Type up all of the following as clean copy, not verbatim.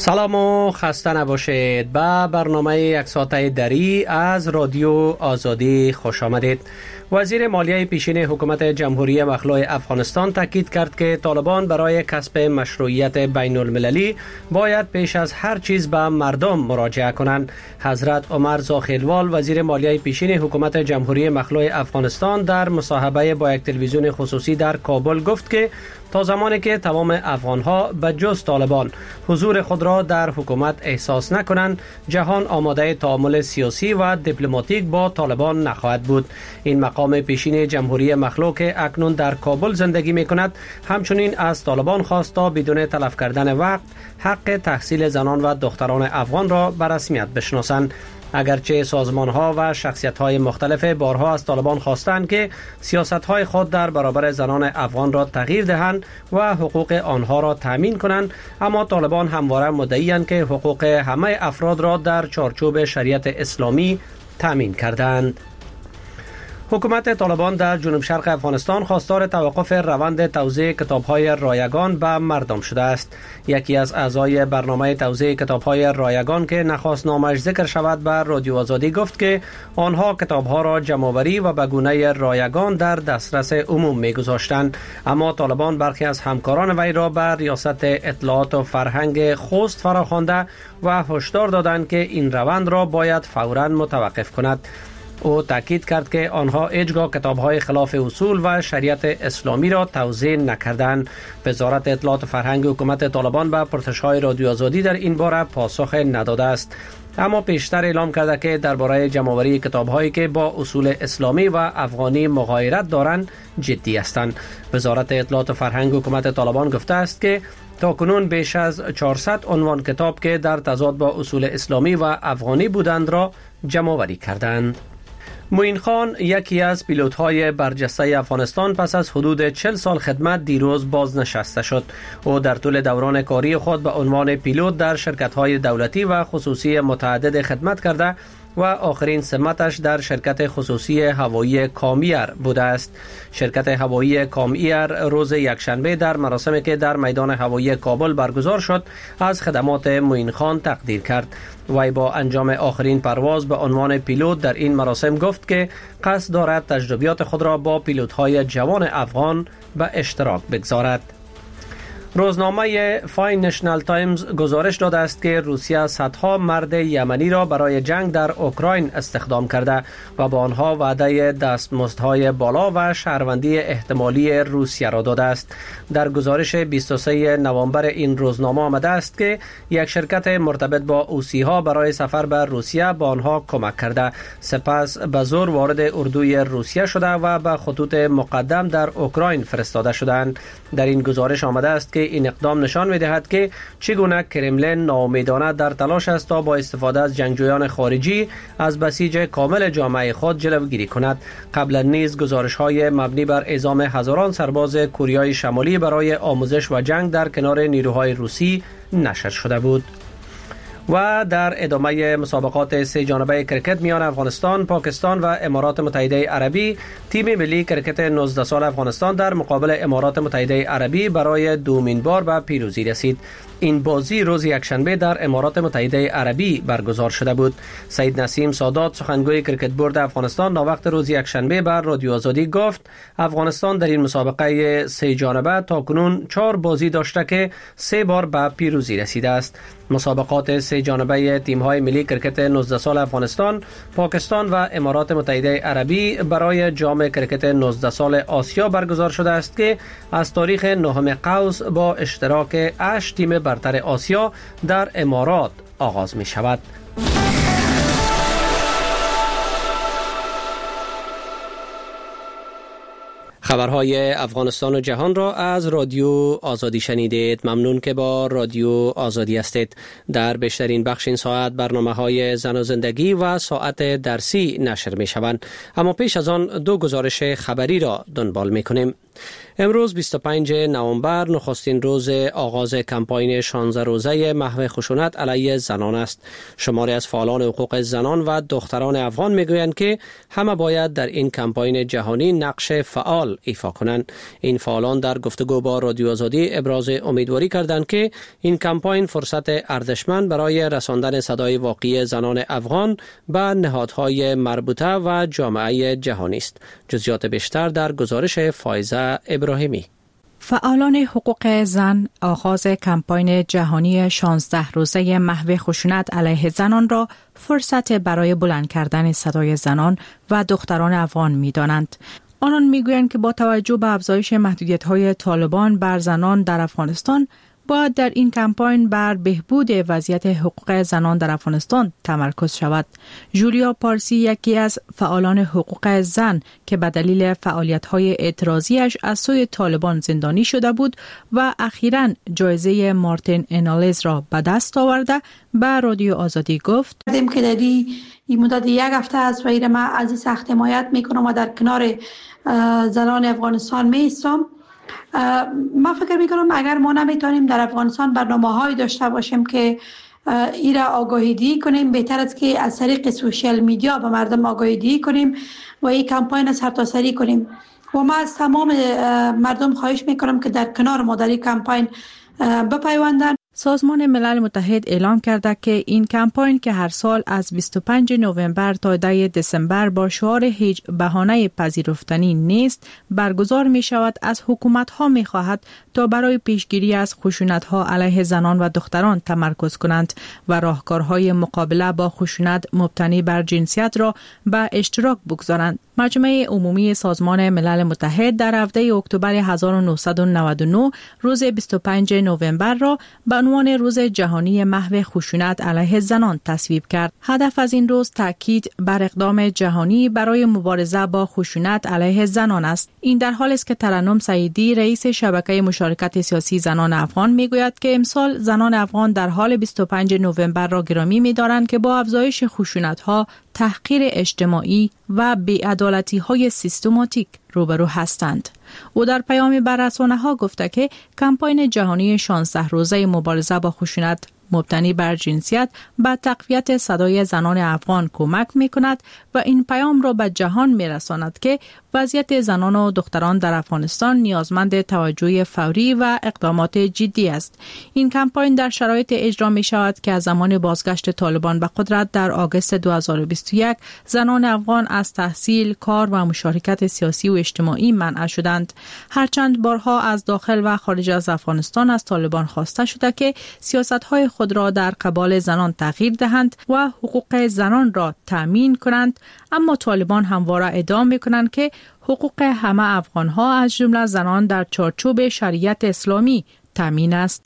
سلام و خسته نباشید. به برنامه یک ساعته دری از رادیو آزادی خوش آمدید. وزیر مالیه پیشین حکومت جمهوری مخلوع افغانستان تاکید کرد که طالبان برای کسب مشروعیت بین المللی باید پیش از هر چیز به مردم مراجعه کنند. حضرت عمر زاخیلوال وزیر مالیه پیشین حکومت جمهوری مخلوع افغانستان در مصاحبه با یک تلویزیون خصوصی در کابل گفت که تا زمانی که تمام افغانها به جز طالبان حضور خود را در حکومت احساس نکنند، جهان آماده تعامل سیاسی و دیپلماتیک با طالبان نخواهد بود. این مقام پیشین جمهوری مخلوع که اکنون در کابل زندگی می کند همچنین از طالبان خواست تا بدون تلف کردن وقت حق تحصیل زنان و دختران افغان را به رسمیت بشناسند. اگرچه سازمان‌ها و شخصیت‌های مختلف بارها از طالبان خواستند که سیاست‌های خود در برابر زنان افغان را تغییر دهند و حقوق آنها را تامین کنند، اما طالبان همواره مدعی‌اند که حقوق همه افراد را در چارچوب شریعت اسلامی تامین کردند. حکومت طالبان در جنوب شرق افغانستان خواستار توقف روند توزیع کتاب‌های رایگان به مردم شده است. یکی از اعضای برنامه توزیع کتاب‌های رایگان که نخواست نامش ذکر شود به رادیو آزادی گفت که آنها کتاب‌ها را جمع‌آوری و به گونه رایگان در دسترس عموم می‌گذاشتند، اما طالبان برخی از همکاران وی را به ریاست اطلاعات و فرهنگ خوست فراخوانده و هشدار دادند که این روند را باید فوراً متوقف کند. او تاکید کرد که آنها هیچگاه کتاب‌های خلاف اصول و شریعت اسلامی را توزیع نکردند. وزارت اطلاعات و فرهنگ حکومت طالبان به پرسش‌های رادیو آزادی در این باره پاسخ نداده است، اما پیشتر اعلام کرده که درباره جمع‌آوری کتاب‌هایی که با اصول اسلامی و افغانی مغایرت دارند جدی هستند. وزارت اطلاعات و فرهنگ حکومت طالبان گفته است که تاکنون بیش از 400 عنوان کتاب که در تضاد با اصول اسلامی و افغانی بودند را جمع‌آوری کردند. معین خان یکی از پیلوت‌های برجسته افغانستان پس از حدود 40 سال خدمت دیروز بازنشسته شد. او در طول دوران کاری خود به عنوان پیلوت در شرکت‌های دولتی و خصوصی متعدد خدمت کرده و آخرین سمتش در شرکت خصوصی هوایی کامیر بوده است. شرکت هوایی کامیر روز یکشنبه در مراسمی که در میدان هوایی کابل برگزار شد از خدمات معین خان تقدیر کرد. وی با انجام آخرین پرواز به عنوان پیلوت در این مراسم گفت که قصد دارد تجربیات خود را با پیلوت‌های جوان افغان به اشتراک بگذارد. روزنامه فاینانشال تایمز گزارش داده است که روسیه صدها مرد یمنی را برای جنگ در اوکراین استخدام کرده و با آنها وعده دستمزدهای بالا و شهروندی احتمالی روسیه را داده است. در گزارش 23 نوامبر این روزنامه آمده است که یک شرکت مرتبط با اوسی‌ها برای سفر به روسیه با آنها کمک کرده، سپس به زور وارد اردوی روسیه شده و به خطوط مقدم در اوکراین فرستاده شدند. در این گزارش آمده است که این اقدام نشان می‌دهد که چگونه کرملین ناامیدانه در تلاش است تا با استفاده از جنگجویان خارجی از بسیج کامل جامعه خود جلوگیری کند. قبلا نیز گزارش‌های مبنی بر اعزام هزاران سرباز کوریای شمالی برای آموزش و جنگ در کنار نیروهای روسی نشر شده بود. و در ادامه مسابقات سه جانبه کرکت میان افغانستان، پاکستان و امارات متحده عربی، تیم ملی کرکت 19 سال افغانستان در مقابل امارات متحده عربی برای دومین بار به پیروزی رسید. این بازی روز یکشنبه در امارات متحده عربی برگزار شده بود. سید نسیم سادات سخنگوی کرکت بورد افغانستان ناوقت روز یکشنبه بر رادیو آزادی گفت افغانستان در این مسابقه سه جانبه تاکنون 4 بازی داشته که 3 بار به پیروزی رسیده است. مسابقات سه جانبه تیم‌های ملی کرکت 19 سال افغانستان، پاکستان و امارات متحده عربی برای جام کرکت 19 سال آسیا برگزار شده است که از تاریخ 9 قوس با اشتراک 8 تیم برتر آسیا در امارات آغاز می شود. خبرهای افغانستان و جهان را از رادیو آزادی شنیدید. ممنون که با رادیو آزادی هستید. در بیشترین بخش این ساعت برنامه‌های زن و زندگی و ساعت درسی نشر می شوند، اما پیش از آن 2 گزارش خبری را دنبال می کنیم. امروز 25 نوامبر نخستین روز آغاز کمپاین 16 روزه محو خشونت علیه زنان است. شماری از فعالان حقوق زنان و دختران افغان میگویند که همه باید در این کمپاین جهانی نقش فعال ایفا کنند. این فعالان در گفتگو با رادیو آزادی ابراز امیدواری کردند که این کمپاین فرصت ارزشمند برای رساندن صدای واقعی زنان افغان به نهادهای مربوطه و جامعه جهانی است. جزئیات بیشتر در گزارش فایزه ابراهیمی. فعالان حقوق زن آغاز کمپاین جهانی 16 روزه محو خشونت علیه زنان را فرصت برای بلند کردن صدای زنان و دختران افغان می‌دانند. آنان می‌گویند که با توجه به افزایش محدودیت‌های طالبان بر زنان در افغانستان، باید در این کمپاین بر بهبود وضعیت حقوق زنان در افغانستان تمرکز شود. جولیا پارسی یکی از فعالان حقوق زن که به دلیل فعالیت‌های اعتراضیش از سوی طالبان زندانی شده بود و اخیراً جایزه مارتین انالیز را به دست آورده به رادیو آزادی گفت: که در این مدت یک هفته از ویره ما از این سخت حمایت میکنم و در کنار زنان افغانستان میستم. ما فکر میکنم اگر ما نمیتونیم در افغانستان برنامه‌هایی داشته باشیم که این را آگاهی کنیم، بهتر است که از طریق سوشیال میدیا به مردم آگاهی کنیم و این کمپاین سرتاسری کنیم. و ما از تمام مردم خواهش میکنم که در کنار ما در این کمپاین بپیوندند. سازمان ملل متحد اعلام کرده که این کمپاین که هر سال از 25 نوامبر تا 10 دسامبر با شعار هیچ بهانه پذیرفتنی نیست برگزار می شود، از حکومت ها می خواهد تا برای پیشگیری از خشونت ها علیه زنان و دختران تمرکز کنند و راهکارهای مقابله با خشونت مبتنی بر جنسیت را به اشتراک بگذارند. مجمع عمومی سازمان ملل متحد در هفته اکتبر 1999 روز 25 نوامبر را به عنوان روز جهانی محو خشونت علیه زنان تصویب کرد. هدف از این روز تاکید بر اقدام جهانی برای مبارزه با خشونت علیه زنان است. این در حالی است که ترنم سعیدی رئیس شبکه مشارکت سیاسی زنان افغان میگوید که امسال زنان افغان در حال 25 نوامبر را گرامی می‌دارند که با افزایش خشونت‌ها، تحقیر اجتماعی و بی‌عدالتی‌های سیستماتیک روبرو هستند. او در پیامی بر رسانه‌ها گفته که کمپاین جهانی 16 روزه مبارزه با خشونت مبتنی بر جنسیت به تقویت صدای زنان افغان کمک می‌کند و این پیام را به جهان می‌رساند که وضعیت زنان و دختران در افغانستان نیازمند توجه فوری و اقدامات جدی است. این کمپاین در شرایط اجرا می‌شود که از زمان بازگشت طالبان به قدرت در آگوست 2021 زنان افغان از تحصیل، کار و مشارکت سیاسی و اجتماعی منع شدند. هرچند بارها از داخل و خارج از افغانستان از طالبان خواسته شده که سیاست‌های خود را در قبال زنان تغییر دهند و حقوق زنان را تامین کنند، اما طالبان همواره ادعا می‌کنند که حقوق همه افغان‌ها از جمله زنان در چارچوب شریعت اسلامی تامین است.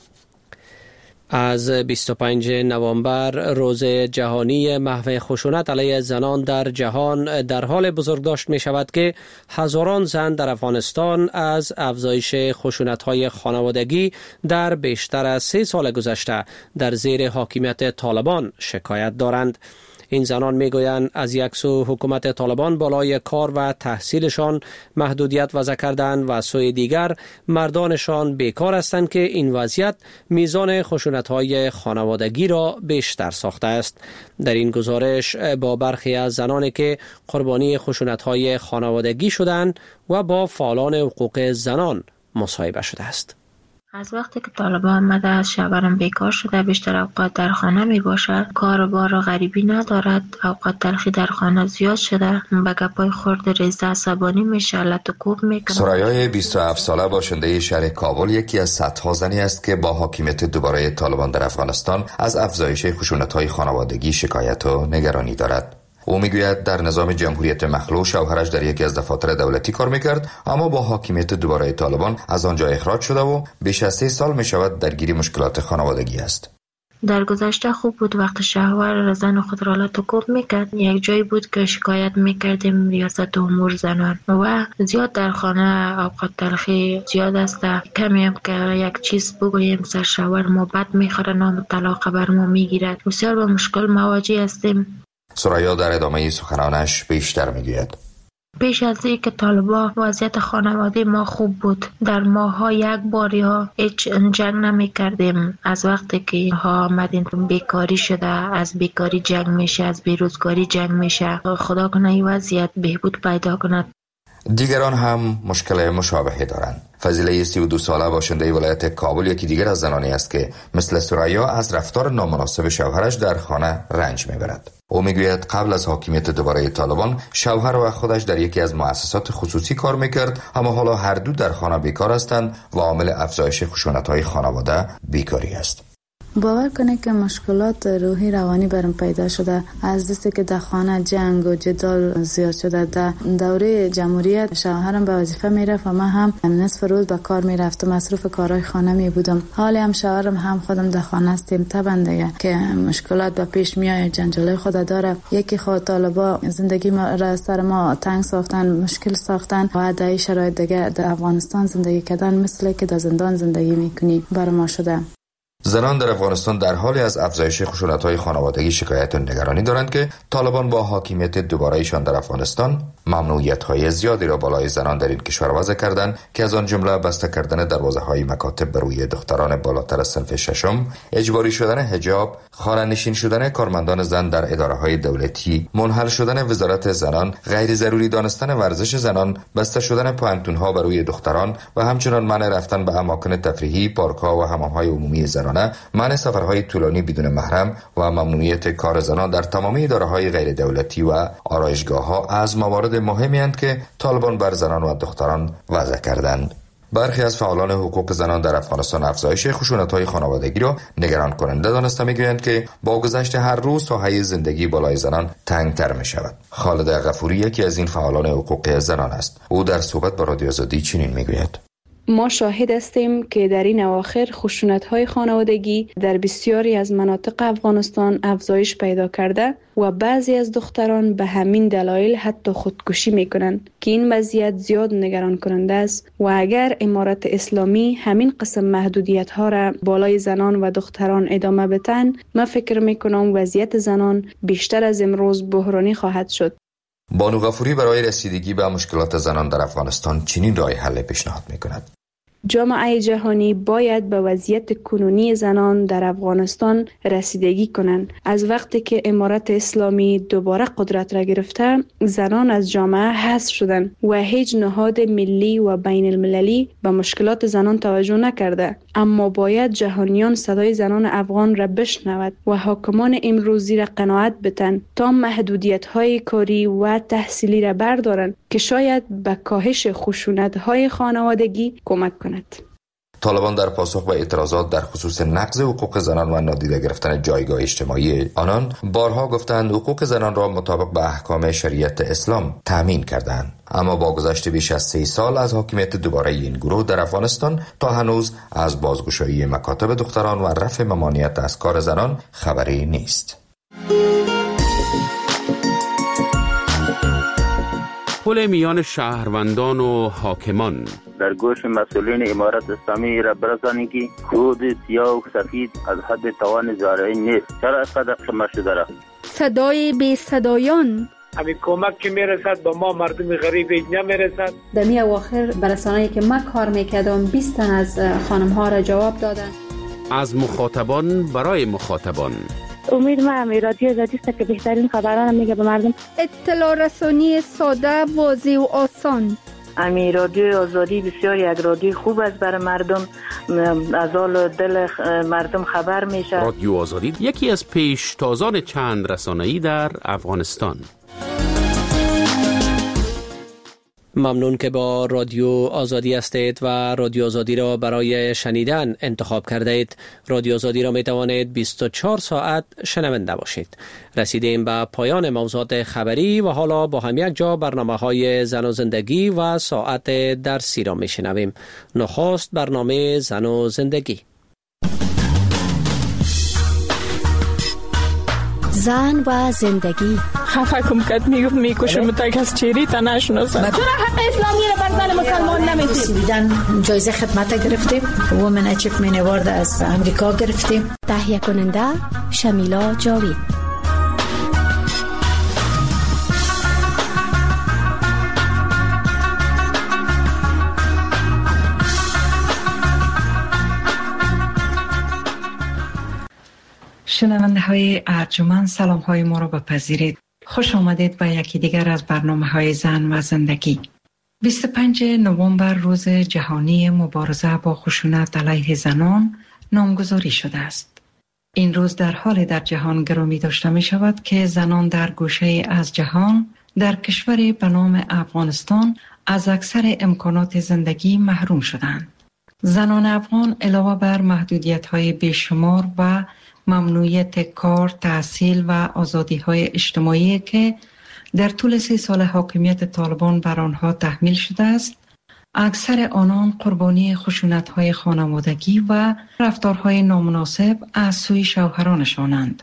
از 25 نوامبر روز جهانی محو خشونت علیه زنان در جهان در حال بزرگداشت می شود که هزاران زن در افغانستان از افزایش خشونت‌های خانوادگی در بیشتر از 3 سال گذشته در زیر حاکمیت طالبان شکایت دارند. این زنان میگویند از یک سو حکومت طالبان بالای کار و تحصیلشان محدودیت وضع کردند و از سوی دیگر مردانشان بیکار هستند که این وضعیت میزان خشونت‌های خانوادگی را بیشتر ساخته است. در این گزارش با برخی از زنانی که قربانی خشونت‌های خانوادگی شدند و با فعالان حقوق زنان مصاحبه شده است. از وقتی که طالبان آمده شوهرم بیکار شده، بیشتر اوقات در خانه می باشد، کار بار غریبی ندارد، اوقات تلخی در خانه زیاد شده، به گپای خرد ریزده عصبانی میشه، لط و کوب میکنه. سرایای 27 ساله باشنده شهر کابل یکی از صدها زنی است که با حاکمیت دوباره طالبان در افغانستان از افزایش خشونت‌های خانوادگی شکایت و نگرانی دارد. او میگوید در نظام جمهوریت مخلوع شوهرش در یکی از دفاتر دولتی کار میکرد، اما با حاکمیت دوباره طالبان از آنجا اخراج شده و بیش از 3 سال میشود درگیر مشکلات خانوادگی است. در گذشته خوب بود، وقت شوهر زن خود را لط و کوب میکرد. یک جایی بود که شکایت میکردیم ریاست امور زنان و زیاد در خانه اوقات تلخی زیاد است. کمی هم که یک چیز بگوییم سر شوهر ما بد میخوره، نام طلاق بر ما میگیرد. بسیار با مشکل مواجه هستیم. سرایا در ادامه سخنانش بیشتر میگوید. پیش از اینکه طالبان وضعیت خانواده ما خوب بود. در ماها یک بار یا هیچ جنگ نمی کردیم. از وقتی که ها آمدین بیکاری شده، از بیکاری جنگ میشه، از بیروزگاری جنگ میشه. خدا کنه این وضعیت بهبود پیدا کند. دیگران هم مشکل مشابهی دارند. فضیله 32 ساله باشنده ولایت کابل یکی دیگر از زنانی است که مثل سریا از رفتار نامناسب شوهرش در خانه رنج میبرد. او میگوید قبل از حاکمیت دوباره طالبان شوهر و خودش در یکی از مؤسسات خصوصی کار میکرد، اما حالا هر دو در خانه بیکار هستند و عامل افزایش خشونت‌های خانواده بیکاری است. باور کنه که مشکلات روحی روانی برام پیدا شده از دستی که در خانه جنگ و جدال زیاد شده. در دوره جمهوریت شوهرم به وظیفه میرفت و من هم نصف روز به کار میرفتم، مصروف کارهای خانه می بودم. حالی هم شوهرم هم خودم در خانه هستیم. طبعا دیگه که مشکلات به پیش میاد، جنجالای خود داره. یکی خود طالبا زندگی ما را سر ما تنگ ساختن، مشکل ساختن و در شرایط دیگه در افغانستان زندگی کردن مثل که در زندان زندگی میکنی بر ما شده. زنان در افغانستان در حالی از افزایش خشونت‌های خانوادگی شکایت و نگرانی دارند که طالبان با حاکمیت دوباره‌ایشان در افغانستان ممنوعیت‌های زیادی را بالای زنان در این کشور وضع کردند که از آن جمله بسته کردن دروازه‌های مکاتب بر روی دختران بالاتر از صنف ششم، اجباری شدن حجاب، خانه‌نشین شدن کارمندان زن در اداره‌های دولتی، منحل شدن وزارت زنان، غیر ضروری دانستن ورزش زنان، بسته شدن پوانتون‌ها بر روی دختران و همچنین منع رفتن به اماکن تفریحی، پارک‌ها و حمام‌های عمومی زنان، منع سفرهای طولانی بدون محرم و ممنوعیت کار زنان در تمام اداره‌های غیر دولتی و آرایشگاه‌ها از موارد مهمی اند که طالبان بر زنان و دختران وضع کردند. برخی از فعالان حقوق زنان در افغانستان افزایش خشونت‌های خانوادگی را نگران کننده دانسته می‌گویند که با گذشت هر روز ساحه زندگی بالای زنان تنگ‌تر می‌شود. خالد غفوری یکی از این فعالان حقوق زنان است. او در صحبت با رادیو آزادی چنین می‌گوید: ما شاهد هستیم که در این اواخر خشونت‌های خانوادگی در بسیاری از مناطق افغانستان افزایش پیدا کرده و بعضی از دختران به همین دلایل حتی خودکشی می‌کنند که این وضعیت زیاد نگران کننده است و اگر امارت اسلامی همین قسم محدودیت‌ها را بالای زنان و دختران ادامه بدن، من فکر می‌کنم وضعیت زنان بیشتر از امروز بحرانی خواهد شد. بانو غفوری برای رسیدگی به مشکلات زنان در افغانستان چنین راه حل پیشنهاد می‌کند: جامعه جهانی باید به وضعیت کنونی زنان در افغانستان رسیدگی کنند. از وقتی که امارت اسلامی دوباره قدرت را گرفته، زنان از جامعه حذف شدند و هیچ نهاد ملی و بین المللی به مشکلات زنان توجه نکرده. اما باید جهانیان صدای زنان افغان را بشنود و حاکمان امروزی را قناعت بدن تا محدودیت‌های کاری و تحصیلی را بردارند که شاید به کاهش خشونت‌های خانوادگی کمک کند. طالبان در پاسخ به اعتراضات در خصوص نقض حقوق زنان و نادیده گرفتن جایگاه اجتماعی آنان بارها گفتند حقوق زنان را مطابق به احکام شریعت اسلام تامین کردند. اما با گذشت بیش از 3 سال از حاکمیت دوباره این گروه در افغانستان تا هنوز از بازگشایی مکاتب دختران و رفع ممانعت از کار زنان خبری نیست. پل میان شهروندان و حاکمان در گوش مسئولین امارت اسلامی را برسانید که خود سیاه و سفید از حد توان زارعی نیست. چرا اینقدر خمه شده را؟ صدای بی صدایان همین کمک که میرسد به ما مردم غریب نمیرسد. در می اواخر برسانه‌ای که من کار میکردم 20 تن از خانم ها را جواب دادن. از مخاطبان برای مخاطبان. امید من رادیو آزادی است که بهترین خبران میگه به مردم. اطلاع رسانی ساده، واضح و آسان. امی رادیو آزادی بسیار یک رادیو خوب است برای مردم، از حال دل مردم خبر میشه. رادیو آزادی یکی از پیشتازان چند رسانه‌ای در افغانستان. ممنون که با رادیو آزادی هستید و رادیو آزادی را برای شنیدن انتخاب کرده اید. رادیو آزادی را می توانید 24 ساعت شنونده باشید. رسیدیم به پایان موضوعات خبری و حالا با هم یک جا برنامه‌های زن و زندگی و ساعت درسی را می شنویم. نخست برنامه زن و زندگی. زن و زندگی. خفه کم کت میکشم تا کس چیری تا نشناسم. چرا حق اسلامی را بر زن مسلمان نمیدید؟ دیدن جایزه خدمت گرفتیم، وومن اچیومنت اوارد از امریکا گرفتیم. تهیه کننده شمیلا جاوید. شنونده های ارجمند، سلام های ما را بپذیرید. خوش آمدید به یکی دیگر از برنامه های زن و زندگی. 25 نوامبر روز جهانی مبارزه با خشونت علیه زنان نامگذاری شده است. این روز در حال در جهان گرامی داشته می شود که زنان در گوشه از جهان در کشوری به نام افغانستان از اکثر امکانات زندگی محروم شدند. زنان افغان علاوه بر محدودیت‌های بیشمار و ممنوعیت کار، تحصیل و آزادی‌های اجتماعی که در طول 3 سال حاکمیت طالبان بر آنها تحمیل شده است، اکثر آنان قربانی خشونت‌های خانوادگی و رفتارهای نامناسب از سوی شوهرانشانند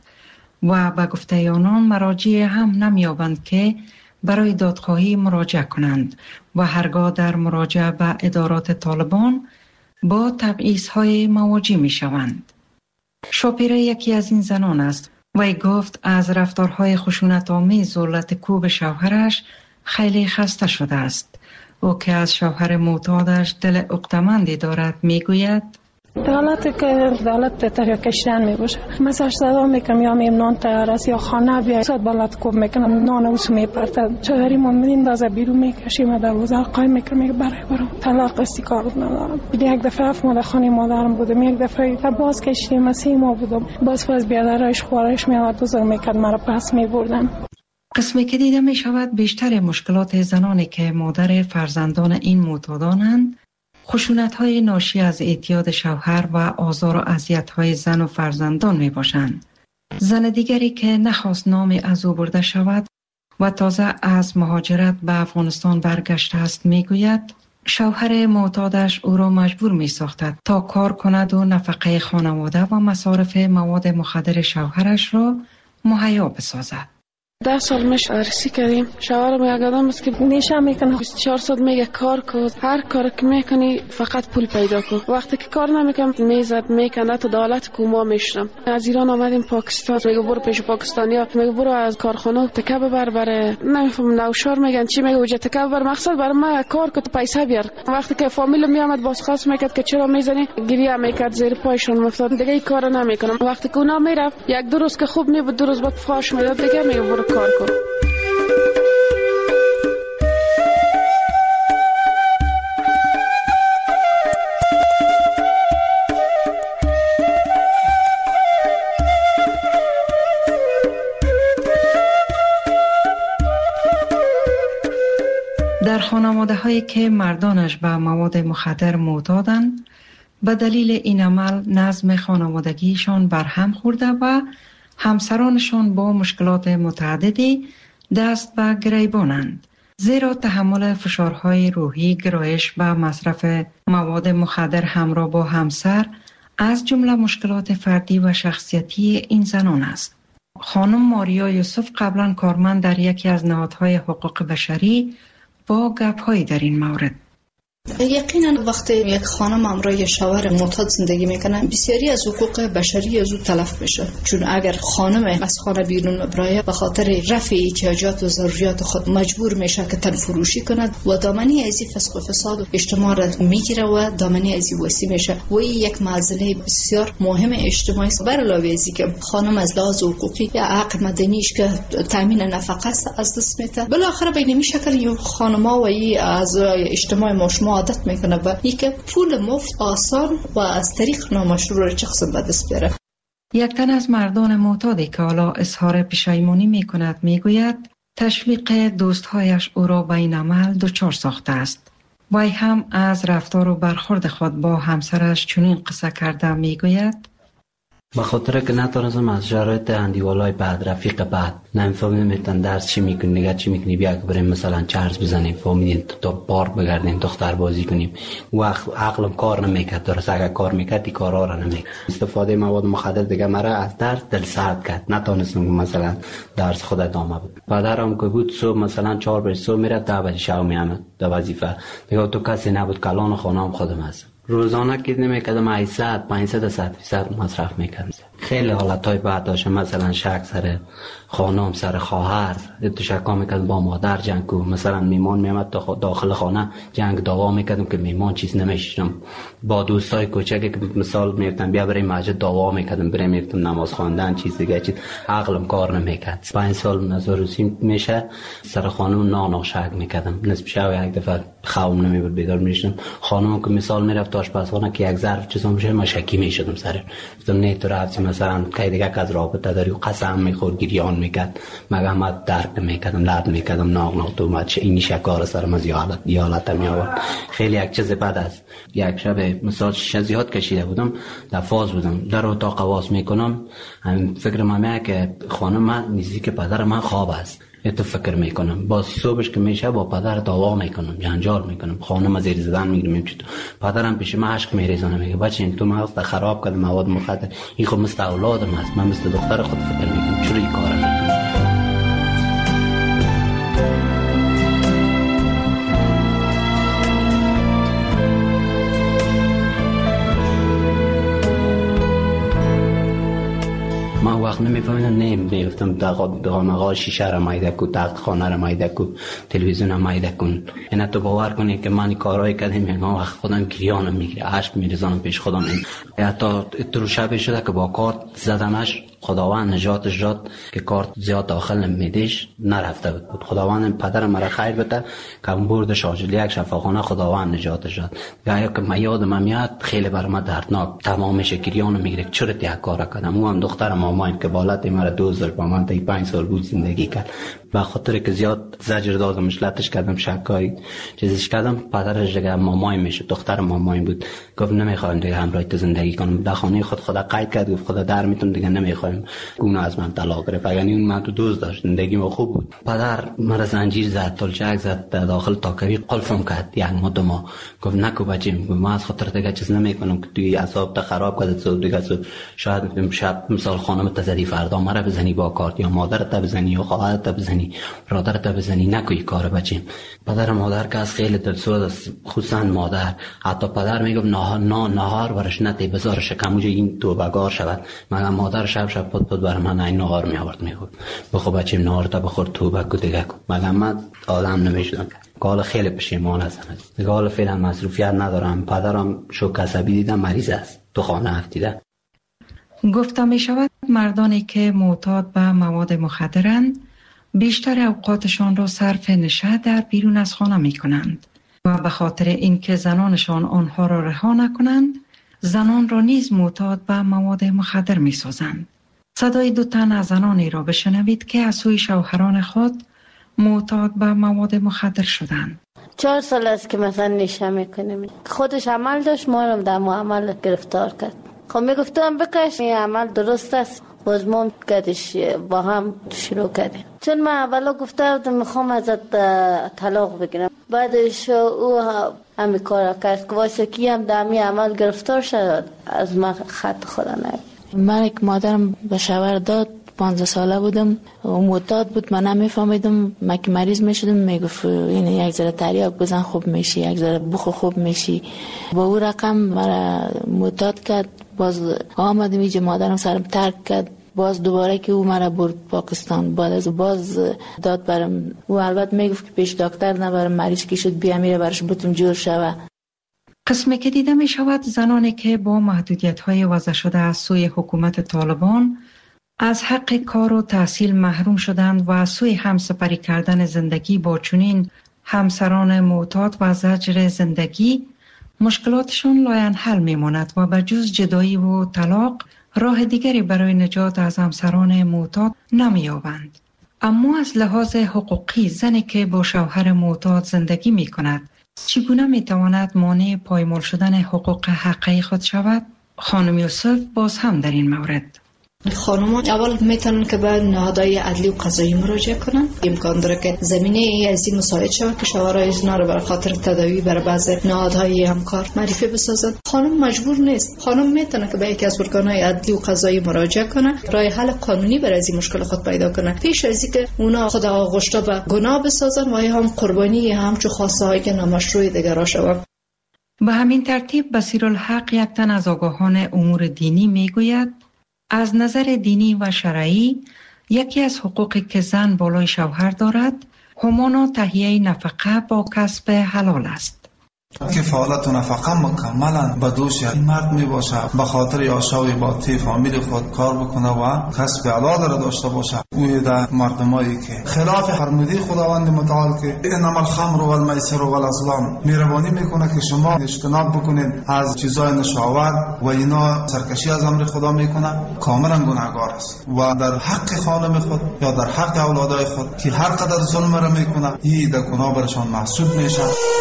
و به گفته آنان مراجع هم نمی‌یابند که برای دادخواهی مراجعه کنند و هرگاه در مراجعه به ادارات طالبان با تبعیض‌های مواجه می‌شوند. شاپیره یکی از این زنان است. وی گفت از رفتارهای خشونت‌آمیز و لط‌وکوب شوهرش خیلی خسته شده است. او که از شوهر معتادش دل عقده‌مندی دارد میگوید: دولت که دولت تحریک کشیدن می باشه، مثلا صدا میکنم یا میم نان تیار است یا خانه بیا صد بالات کوب میکنم نان اوس میپرتد چهاری ما میندازه بیرون میکشیم دروازه قایم میکنم برام طلاق استیکار ندارم. یک دفعه اف مال خانه مادرم بودم، یک دفعه باز کشیدیم 3 ماه بودم، باز بیادرش خوارش میاد بزرگ میکرد مرا پس میبردن. قسمی که دیده می شود بیشتر مشکلات زنانی که مادر فرزندان این معتادانند خشونت‌های ناشی از اعتیاد شوهر و آزار و اذیت‌های زن و فرزندان می‌باشند. زن دیگری که نخواست نام از او برده شود و تازه از مهاجرت به افغانستان برگشته است میگوید شوهر معتادش او را مجبور می‌ساختند تا کار کند و نفقه خانواده و مصارف مواد مخدر شوهرش را مهیا بسازد. 10 سال میشه عرسی کردیم. شوهرم یک آدم است که نیشه میکنه 24 ساعت میگه کار کن، هر کار که میکنی فقط پول پیدا کن. وقتی که کار نمیکنم میزد میکنه تو دولت کوما میشم. از ایران آمدیم پاکستان، میگه برو پیش پاکستانیا، میگه برو از کارخانه تکه ببر بره نمیفهم نوشار میگن چی، میگه وجه تکه ببر مقصد برای ما کار که تو پیسه بیار. وقتی که فامیل میامد باز خاص میکرد که چرا میزنی، گریه میکرد زیر پایشون افتاد، دیگه این کارو نمیکنم. وقتی که اونا میرفت 1-2 روز که خوب میبود 2 روز بعد فاش میداد، دیگه میگه برو کار کن. در خانواده هایی که مردانش به مواد مخدر معتادند، به دلیل این عمل نظم خانوادگیشان برهم خورده و همسرانشان با مشکلات متعددی دست به گریبانند. زیرا تحمل فشارهای روحی، گرایش به مصرف مواد مخدر همراه با همسر از جمله مشکلات فردی و شخصیتی این زنان است. خانم ماریا یوسف قبلا کارمند در یکی از نهادهای حقوق بشری با گپ‌هایی در این مورد. یقینا وقتی یک خانم همراه شوهر معتاد زندگی میکنه بسیاری از حقوق بشری از او تلف میشه، چون اگر خانم از خانه بیرون برای به خاطر رفع احتیاجات و ضروریات خود مجبور میشه که تن فروشی کند و دامنه ازی فسق و فساد و اجتماع را میگیره و دامنه ازی وسیع میشه و این یک معضله بسیار مهم اجتماعی است. بر علاوه از اینکه خانم از لحاظ حقوقی یا حق مدنیش که تامین نفقه است از دست میده، بالاخره به این شکل خانم‌ها و این اعضای اجتماع مشما عادت میکنه و این که پول مفت آسان و از طریق نامشروع را شخص به دست بیاره. یک تن از مردان معتادی که حالا اظهار پشیمانی میکند میگوید تشویق دوستهایش او را به این عمل دچار ساخته است. وی هم از رفتار و برخورد خود با همسرش چنین قصه کرده میگوید به خاطر که نتونستم از شرایط اندیوالای بعد رفیق بعد نمیتونم درس چی میکنی نگه چی میکنی بیا که بریم مثلا چرس بزنیم فهمیدین تا پارک بگردیم دختر بازی کنیم و عقلم کار نمیکرد. درست اگر کار میکرد این کارا را نمیکرد. استفاده مواد مخدر دیگه مرا از درس دل سرد کرد، نتونستم مثلا درس خود ادامه بدم. پدرم که بود صبح مثلا 4 بجه صبح میرفت 10 بجه شب میامد در وظیفه دیگه تو کسی نبود کلان خانم خودم هستم. روزانه که نمیکردم 800 500 مصرف میکردم. خیلی حالتهای بعد داشت، مثلا شک سر خانم، سر خواهر، تو شکا میکرد با مادر جنگ کو، مثلا میمان میامد داخل خانه جنگ دعوا میکردم که میمان چیز نمیشم. با دوستای کوچکی که مثال میگفتم بیا بریم مسجد دعوا میکردم، بریم میرفتم نماز خواندن، چیز دیگه چیز عقلم کار نمیکرد. 5 سال نظر روسی میشه سر خانم نانا شک میکردم، نصف شب یک دفعه خوابم نمیبرد بیدار میشدم، خانم که مثال میرفت آشپزخانه که یک ظرف چیزا میشه مشکی میشدم سر گفتم نه تو رفتی مثلا که دیگه از رابطه داری و قسم میخورد گریان میکرد، مگه ما درک نمیکردم، درد میکردم، ناق تو مچ این شکار سرم از یالت می آورد. خیلی یک چیز بد است. یک شب مثلا زیاد کشیده بودم، در فاز بودم، در اتاق قواس میکنم، همین فکر من که خانم من نزدیک پدر من خواب است، تو فکر میکنم، باز صبحش که میشه با پدر دعوا میکنم، جنجال میکنم، خانم زیر زدن میگیرم، پدرم پیش من عشق میریزونه، میگه بچه این تو مغز خراب کرد، مواد مخدر، این خب مثل اولادم است، من مثل دختر خود فکر میکنم، چرا این کارا میکنم؟ من وقت نمیفهمیدم، نمیگفتم دغمغا شیشه را مایده کو، تخت خانه را مایده کو، تلویزیون را مایده کن. اینا تو باور کنی که من کارهای کردم، من وقت خودم گریانم میگیره، عشق میریزم پیش خودم. حتی تو شب شده که با کارت زدمش، خداوند نجاتش داد که کارت زیاد داخل نمیدیش نرفته بود. خداوند پدر مرا خیر بده که برد شاجل یک شفاخانه، خداوند نجاتش داد. گاهی که من یادم میاد خیلی برای من دردناک تمام گریانم میگیره، چرا یک کار کردم؟ اون هم دختر مامایم که بالات مرا 2000 با من تا 5 سال بود زندگی کرد، به خاطر که زیاد زجر دادمش، لطش کردم، شکای چیزش کردم، پدرش دیگه مامایم میشه، دختر مامایم بود، گفت نمیخوام دیگه همراه تو زندگی کنم، در خانه خدا قید کرد، گفت خدا در میتون دیگه نمیخوام، گونه از من طلاق گرفت. یعنی اون من تو دوست داشت، زندگی ما خوب بود. پدر مرا زنجیر زد، تلچک زد، داخل تاکوی قلفم کرد، یک ماه گفت نکو بچیم، ما از خاطر دیگه چیز نمیکنم که توی اعصاب تا خراب کرد، صبح دیگه شاید شب مثال خانم تزدی، فردا مرا بزنی با کارت، یا مادرت بزنی، یا خواهرت بزنی، برادرت بزنی، نکوی کار بچیم. پدر مادر که از خیلی دلسوز است، خصوصا مادر. حتی پدر میگفت نهار برش نتی، بذارش کموج این توبگار شود. مگر مادر شب پد بر من این نهار می آورد، میگفت بخو بچیم نهار تا بخور، توبه کو دیگه کو. مگر من آدم نمیشدم. قال خیلی پشیمان هستم، قال فعلا مصروفیت ندارم. پدرم شوک عصبی دیدم، مریض است، تو خانه افتیده. گفته می شود مردانی که معتاد به مواد مخدرند بیشتر اوقاتشان را صرف نشه در بیرون از خانه می کنند و به خاطر اینکه زنانشان آنها را رها نکنند، زنان را نیز معتاد به مواد مخدر می سازند. صدای 2 تن از زنانی را بشنوید که از سوی شوهران خود معتاد به مواد مخدر شدند. 4 سال است که مثلا نشه میکنیم، خودش عمل داشت، ما رو در معامل گرفتار کرد. خب میگفتم بکش، این عمل درست است، باز ما کدش با هم شروع کردیم. چون من اولا گفته بودم میخوام ازت طلاق بگیرم، بعدش او همین کار کرد که واسه کی هم در همین عمل گرفتار شد، از من خط خدا نگیر. من که مادرم به شوهر داد 15 ساله بودم و معتاد بود، من نمیفهمیدم. من که مریض میشدم میگفت این یک ذره تریاک بزن خوب میشی، یک ذره بخور خوب میشی. با او رقم مرا معتاد کرد. باز آمدم اینجا، مادرم سرم ترک کرد، باز دوباره که او مرا برد پاکستان. بعد از باز داد برم، او البته میگفت که پیش دکتر نبرم، مریض که شد بیا میره برش بتون جور شوه. قسمی که دیده می شود زنانی که با محدودیت‌های وضع شده از سوی حکومت طالبان از حق کار و تحصیل محروم شدند و از سوی همسپری کردن زندگی با چنین همسران معتاد و زجر زندگی مشکلاتشون لاینحل میماند و بجز جدایی و طلاق راه دیگری برای نجات از همسران معتاد نمی‌یابند. اما از لحاظ حقوقی زنی که با شوهر معتاد زندگی می کند چگونه می تواند مانع پایمال شدن حقوق حقیقی خود شود؟ خانم یوسف باز هم در این مورد خانمان اول میتونن که به نهادهای عدلی و قضایی مراجعه کنن. امکان داره که زمینه از این مساعد شود که شوهرای زنا رو برای خاطر تداوی برای بعضی نهادهای همکار معرفی بسازن. خانم مجبور نیست، خانم میتونه که به یکی از ارگانهای عدلی و قضایی مراجعه کنه، راه حل قانونی برای این مشکل خود پیدا کنه پیش از اینکه اونا خود آغشته به گناه بسازن و هم قربانی همچو خواسته های نامشروع دیگر شوند. به همین ترتیب بصیرالحق یک تن از آگاهان امور دینی میگوید از نظر دینی و شرعی یکی از حقوقی که زن بالای شوهر دارد همانا تهیه نفقه با کسب حلال است. کفالت و نفقه مکملا به دوش مرد می باشه، به خاطر یاشاوی با فامیل خود کار بکنه و کسب حلال را داشته باشه. اوی در مردمایی که خلاف فرموده خداوند متعال که انما الخمر و المیسر و الازلام، مهربانی میکنه که شما اجتناب بکنید از چیزای نشاور و اینا سرکشی از امر خدا میکنه، کاملا گناهگار است و در حق خانم خود یا در حق اولادای خود که هر قدر ظلم را میکنه این در گناه برشان محسوب میشه.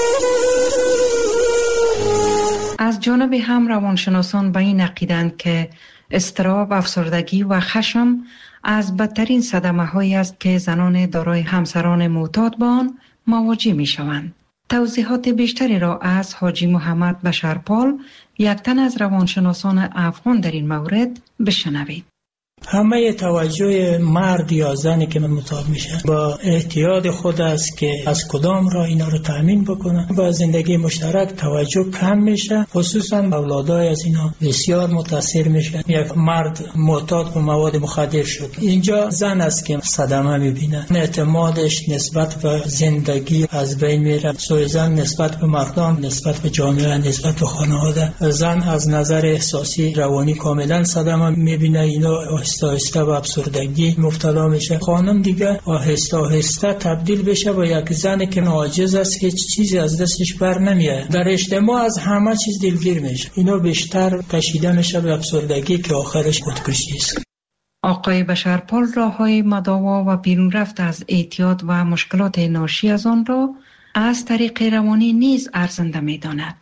از جانب هم روانشناسان به این عقیدند که اضطراب، افسردگی و خشم از بدترین صدمه هایی است که زنان دارای همسران معتاد به آن مواجه می شوند. توضیحات بیشتری را از حاجی محمد بشرپال، یک تن از روانشناسان افغان در این مورد بشنوید. همه توجه مرد یا زنی که معتاد میشه با احتیاط خود است که از کدام راه اینا رو تامین بکنه. با زندگی مشترک توجه کم میشه، خصوصا اولادای از اینا بسیار متاثر میشه. یک مرد معتاد به مواد مخدر شد، اینجا زن است که صدمه میبینه، اعتمادش نسبت به زندگی از بین میره. سوی زن نسبت به مردان، نسبت به جامعه، نسبت به خانواده. زن از نظر احساسی روانی کاملا صدمه میبینه، اینا آهسته به افسردگی مبتلا میشه. خانم دیگه آهسته تبدیل بشه به یک زنی که عاجز است، هیچ چیزی از دستش بر نمیاد، در اجتماع از همه چیز دلگیر میشه. اینا بیشتر کشیده میشه به افسردگی که آخرش خودکشی است. آقای بشرپال راههای مداوا و بیرون رفت از اعتیاد و مشکلات ناشی از آن را از طریق روانی نیز ارزنده میداند.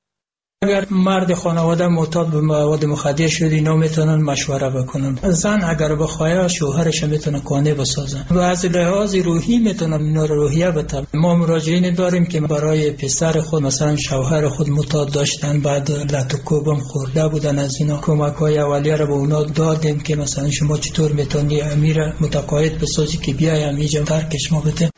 اگر مرد خانواده معتاد به مواد مخدر شد، اینا میتونن مشوره بکنن. زن اگر بخواد شوهرش میتونه قانع بسازن و از لحاظ روحی میتونن اینا رو روحیه بدن. ما مراجعین داریم که برای پسر خود مثلا شوهر خود معتاد داشتن، بعد لتوکوبم خورده بودن، از اینا کمک‌های اولیه رو به اونا دادیم که مثلا شما چطور میتونی امیر متقاعد بسازی که بیایم اینجا ترکش ما بده.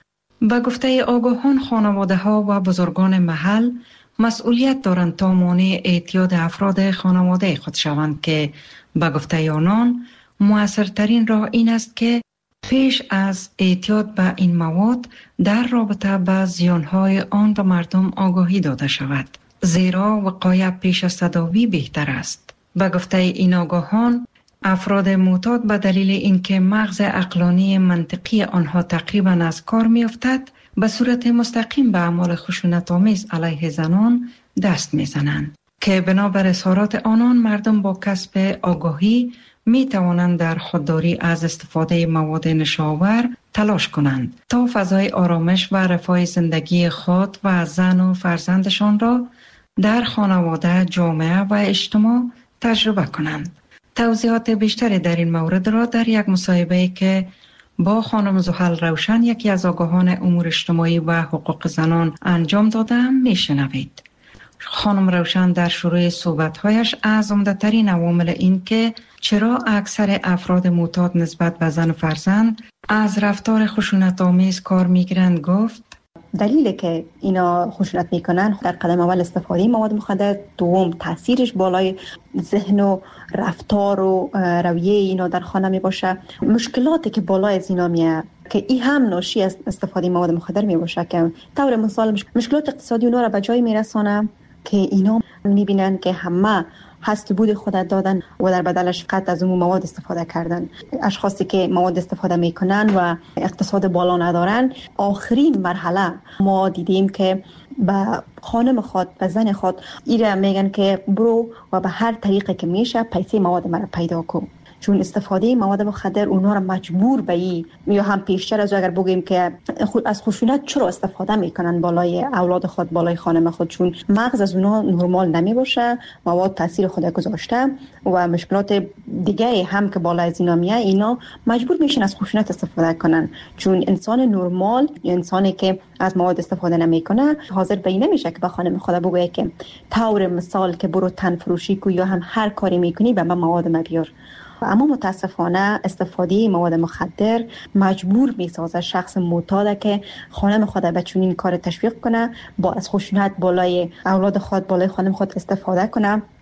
با گفته آگاهان، خانواده‌ها و بزرگان محل مسئولیت دارند تا مانع اعتیاد افراد خانواده خود شوند که به گفته آنان مؤثرترین راه این است که پیش از اعتیاد به این مواد در رابطه با زیانهای آن به مردم آگاهی داده شود، زیرا وقایع پیش از تداوی بهتر است. به گفته این آگاهان، افراد معتاد به دلیل اینکه مغز عقلانی منطقی آنها تقریبا از کار می‌افتد، به صورت مستقیم به اعمال خشونت‌آمیز علیه زنان دست می‌زنند که بنابر اظهارات آنان مردم با کسب آگاهی می‌توانند در خودداری از استفاده مواد نشاور تلاش کنند تا فضای آرامش و رفاه زندگی خود و زن و فرزندشان را در خانواده، جامعه و اجتماع تجربه کنند. توضیحات بیشتری در این مورد را در یک مصاحبه که با خانم زحل روشن، یکی از آگاهان امور اجتماعی و حقوق زنان انجام دادم، میشنوید. خانم روشن در شروع صحبت‌هایش از عمده‌ترین عوامل این که چرا اکثر افراد معتاد نسبت به زن و فرزند از رفتار خشونت‌آمیز کار می‌گیرند گفت: دلیلی که اینا خشونت میکنن در قدم اول استفاده مواد مخدر، دوم تاثیرش بالای ذهن و رفتار و رویه اینا در خانه می باشه، مشکلاتی که بالای از اینا میاد که این هم ناشی از استفاده مواد مخدر می باشه که طور مثال مشکلات اقتصادی اونا را به جای میرسانه که اینا میبینن که همه هست بود خودت دادن و در بدلش فقط از اون مواد استفاده کردن. اشخاصی که مواد استفاده میکنن و اقتصاد بالا ندارن، آخرین مرحله ما دیدیم که به خانم خود و زن خود ایره میگن که برو و به هر طریقه که میشه پیسه مواد مرا پیدا کن، چون استفاده مواد مخدر اونها را مجبور به این، یا هم پیشتر از اگر بگیم که از خشونت چرا استفاده میکنن بالای اولاد خود، بالای خانم خود، چون مغز از اونها نرمال نمی باشه، مواد تاثیر خود گذاشته و مشکلات دیگه هم که بالای از اینا میاد، اینا مجبور میشن از خشونت استفاده کنن، چون انسان نرمال یا انسانی که از مواد استفاده نمیکنه حاضر به این نمیشه که به خانم خود بگه که طور مثال که برو تن فروشی کو یا هم هر کاری میکنی به من مواد ما بیار. اما متاسفانه استفاده مواد مخدر مجبور میسازه شخص معتاد که خانم خود به چنین کار تشویق کنه، با از خشونت بالای اولاد خود، بالای خانم خود استفاده کنه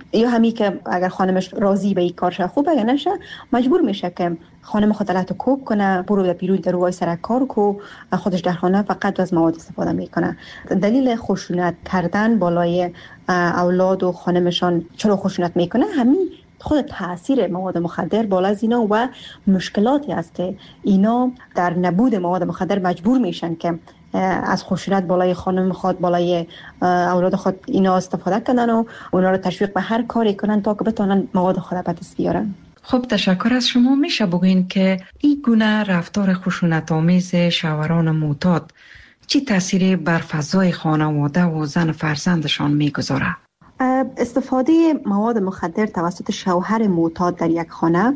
یا همی که اگر خانمش راضی به این کارش خوب اگر نشه مجبور میشه که خانم خود علت کوب کنه، برو در بیرون در روی سر کار کو، خودش در خانه فقط از مواد استفاده میکنه. دلیل خشونت کردن بالای اولاد و خانمشان چرا خشونت میکنه؟ همین خود تاثیر مواد مخدر بالا از اینا و مشکلاتی است که اینا در نبود مواد مخدر مجبور میشن که از خشونت بالای خانم خود، بالای اولاد خود اینا استفاده کنن و اونا رو تشویق به هر کاری کنن تا که بتونن مواد خود به دست بیارن. خب تشکر از شما. میشه بگوین که این گونه رفتار خشونت آمیز شوهران معتاد چی تأثیری بر فضای خانواده و زن فرزندشان میگذاره؟ استفاده مواد مخدر توسط شوهر معتاد در یک خانه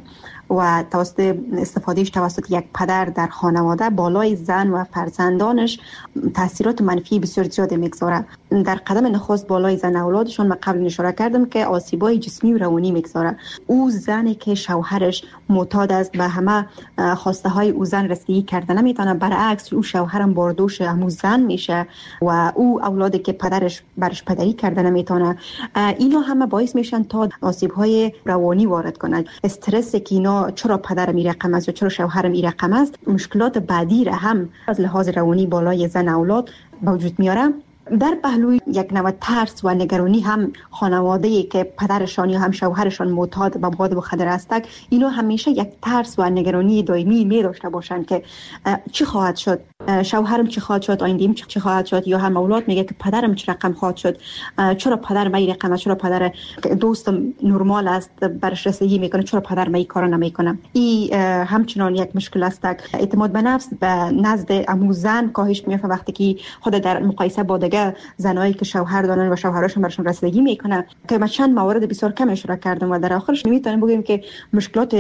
و توسط استفادهش توسط یک پدر در خانواده بالای زن و فرزندانش تاثیرات منفی بسیار زیاد میگذاره. در قدم نخست بالای زن اولادشان من قبل اشاره کردم که آسیبای جسمی و روانی میگذاره. او زنی که شوهرش معتاد است به همه خواسته های او زن رسیدگی کرده نمیتونه، برعکس او شوهرم باردوش همون زن میشه و او اولادی که پدرش برش پدری کرده نمیتونه، اینا همه باعث میشن تا آسیب های روانی وارد کنند. استرس که اینا چرا پدرم این رقم است و چرا شوهرم این رقم است، مشکلات بعدی را هم از لحاظ روانی بالای زن اولاد به وجود میاره. در پهلوی یک نوع ترس و نگرانی هم خانواده‌ای که پدرشان یا هم شوهرشان معتاد به مواد مخدر هستند، اینا همیشه یک ترس و نگرانی دائمی می داشته باشند که چی خواهد شد، شوهرم چی خواهد شد، آینده‌ام چی خواهد شد، یا هم اولاد میگه که پدرم چه رقم خواهد شد، چرا پدر من این رقم است، چرا پدر دوستم نرمال است برش رسیدگی میکنه، چرا پدر من این کارو نمیکنه. این همچنان یک مشکل است. اعتماد به نفس به نزد عمو زن کاهش میافته وقتی که خود در مقایسه با زنایی که شوهر دارن و شوهرشون برشون رسیدگی میکنه، که من چند مورد بسیار کم اشاره کردم و در آخرش نمیتونیم بگیم که مشکلات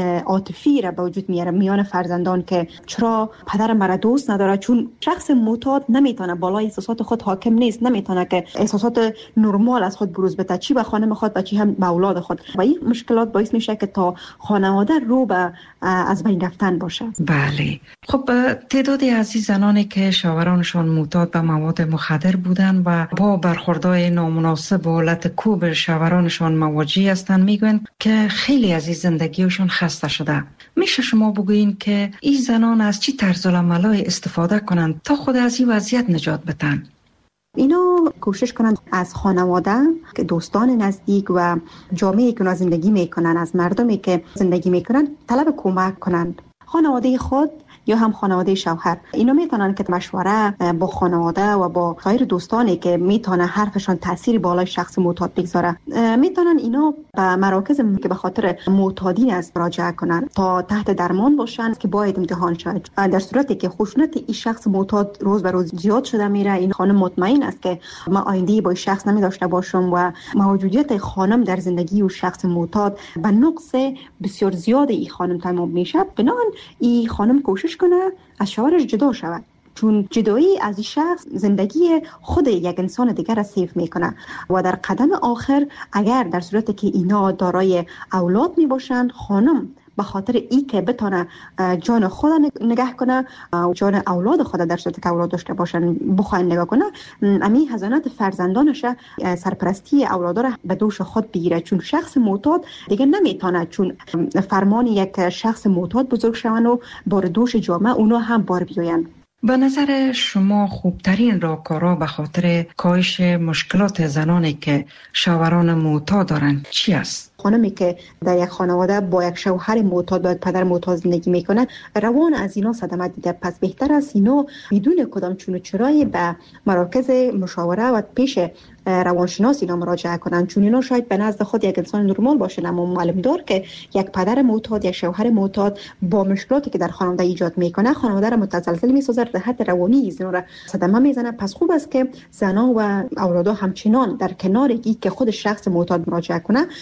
عاطفی را به وجود میاره میان فرزندان که چرا پدرم مرا دوست نداره، چون شخص معتاد نمیتونه بالای احساسات خود حاکم نیست، نمیتونه که احساسات نرمال از خود بروز بده، چی به خانم خود و چی هم به اولاد خود، و این مشکلات باعث میشه که تا خانواده رو به از بین رفتن باشه. بله. خب تعدادی از این زنانی که شوهرانشان معتاد به مواد مخدر بودن و با برخوردهای نامناسب و حالت کوب شوهرانشان مواجه هستند میگویند که خیلی از این زندگیشون خسته شده. میشه شما بگوین که این زنان از چی طرز العملای استفاده کنند تا خود از این وضعیت نجات بدن؟ اینا کوشش کنند از خانواده، که دوستان نزدیک و جامعه‌ای که زندگی میکنن، از مردمی که زندگی میکنن طلب کمک کنند. خانواده خود یا هم خانواده شوهر اینا میتونن که مشوره با خانواده و با غیر دوستانی که میتونه حرفشان تأثیری بالای شخص معتاد بگذاره، میتونن اینا به مراکز که به خاطر معتادین است مراجعه کنن تا تحت درمان باشن که باید امتحان شود. در صورتی که خشونت این شخص معتاد روز به روز زیاد شده میره، این خانم مطمئن است که ما آینده با شخص نمیداشته باشم و موجودیت خانم در زندگی و شخص معتاد به نقص بسیار زیاد این خانم تمام میشه. بنابراین این خانم کوشش کنه از شوهرش جدا شود، چون جدایی از این شخص زندگی خود یک انسان دیگر را سیف میکنه و در قدم آخر اگر در صورتی که اینا دارای اولاد می باشند، خانم به خاطر ای که بتونه جان خود نگه کنه و جان اولاد خود در صورتی که اولاد داشته باشن بخواین نگاه کنه، امی حضانت فرزندانش سرپرستی اولادا را به دوش خود بگیره، چون شخص معتاد دیگه نمیتونه، چون فرمان یک شخص معتاد بزرگ شون و بار دوش جامعه اونا هم بار بیاین. به نظر شما خوبترین راهکارها به خاطر کاهش مشکلات زنانی که شوهران معتاد دارند چی است؟ خانمی که در یک خانواده با یک شوهر معتاد با یک پدر معتاد زندگی میکنه، روان از اینا صدمه دیده، پس بهتر است اینا بدون کدام چون و چرایی به مراکز مشاوره و پیش روانشناس اینا مراجعه کنن، چون اینا شاید به نزد خود یک انسان نرمال باشه، اما معلوم دار که یک پدر معتاد، یک شوهر معتاد با مشکلاتی که در خانواده ایجاد میکنه، خانواده را متزلزل میسازه، در حد روانی اینا را صدمه میزنه. پس خوب است که زنا و اولادا همچنان در کنار این که خود شخص معتاد مراجعه کنه، اینا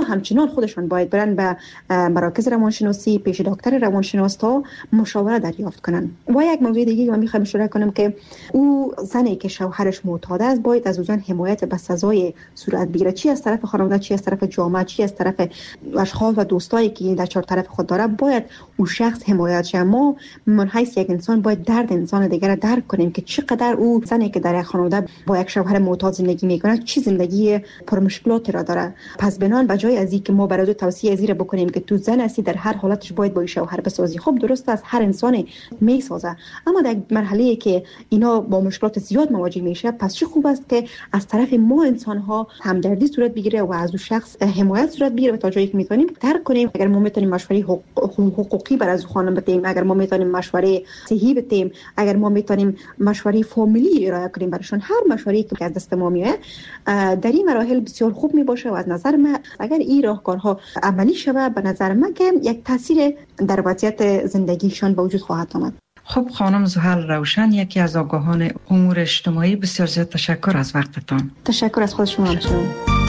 همچنان خودشان باید برن به مراکز روانشناسی پیش دکتر روانشناس تا مشاوره دریافت کنن. و یک موضوع دیگه که من میخوام اشاره کنم که او زنی که شوهرش معتاد است باید از اون حمایت به سزای صورت بگیره، چی از طرف خانواده، چی از طرف جامعه، چی از طرف اشخاص و دوستایی که در چهار طرف خود داره، باید اون شخص حمایت شه. ما من حیث یک انسان باید درد انسان دیگر را درک کنیم که چقدر او زنی که در یک خانواده با یک شوهر معتاد زندگی میکنه چی زندگی پر مشکلات را داره. پس بنان بجای از اینکه ما برای توصیه زیر بکنیم که تو زن هستی در هر حالتش باید با شوهر بسازی، خب درست است هر انسانی میسازه، اما در مرحله که اینا با مشکلات زیاد مواجه میشه، پس چه خوب است که از طرف ما انسان ها همدردی صورت بگیره و از اون شخص حمایت صورت بگیره و تا جایی که میتونیم درک کنیم. اگر ما میتونیم مشوره حقوقی برای از خانم بدیم، اگر ما میتونیم مشوره صحی بدیم، اگر ما میتونیم مشوره فامیلی ارائه کنیم براشون، هر مشوره‌ای که از دست ما میاد در این مراحل بسیار خوب میباشه و از نظر من اگر این راهکارها عملی شود به نظر من که یک تاثیر در وضعیت زندگیشان به وجود خواهد آمد. خب خانم زحل روشن، یکی از آگاهان امور اجتماعی، بسیار زیاد تشکر از وقتتان. تشکر از خود شما همچنان.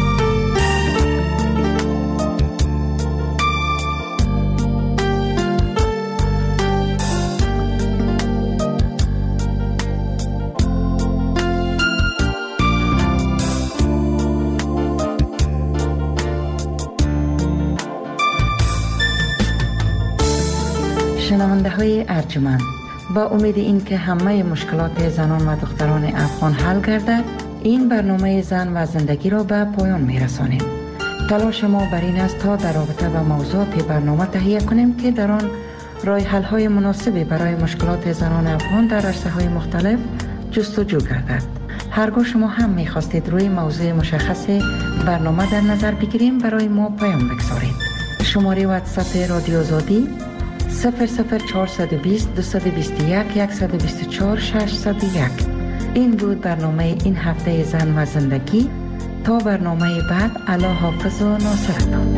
شنونده های ارجمند، با امید این که همه مشکلات زنان و دختران افغان حل گردد، این برنامه زن و زندگی را به پایان می رسانیم. تلاش ما بر این است تا در رابطه با موضوعات برنامه تهیه کنیم که در آن راه حل های مناسبی برای مشکلات زنان افغان در عرصه های مختلف جستجو گردد. هرگاه شما هم می خواستید روی موضوع مشخص برنامه در نظر بگیریم، برای ما پیام بگذارید. شماره واتساپ رادیو آزادی 00420 221 124 601. این بود برنامه این هفته زن و زندگی. تا برنامه بعد، الله حافظ و ناصرتان.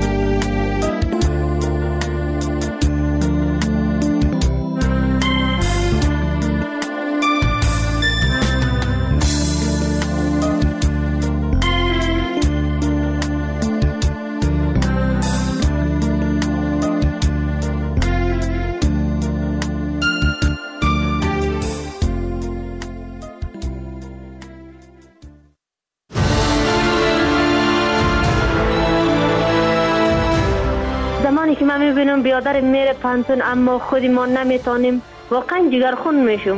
که من میبینم بیادر میره پانتون اما خودی ما نمیتونیم، واقعا جگرخون میشم.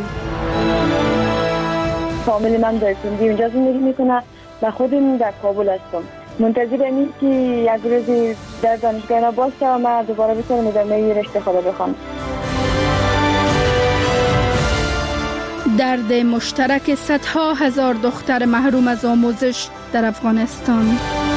فامیل من در سندی اونجا زندگی میکنه و خودم در کابل هستم. منتظرم این که یک روزی در دانشگاه اینا باز شوم و من دوباره بتونم ادامه رشته خدا بخوام. درد مشترک صدها هزار دختر محروم از آموزش در افغانستان.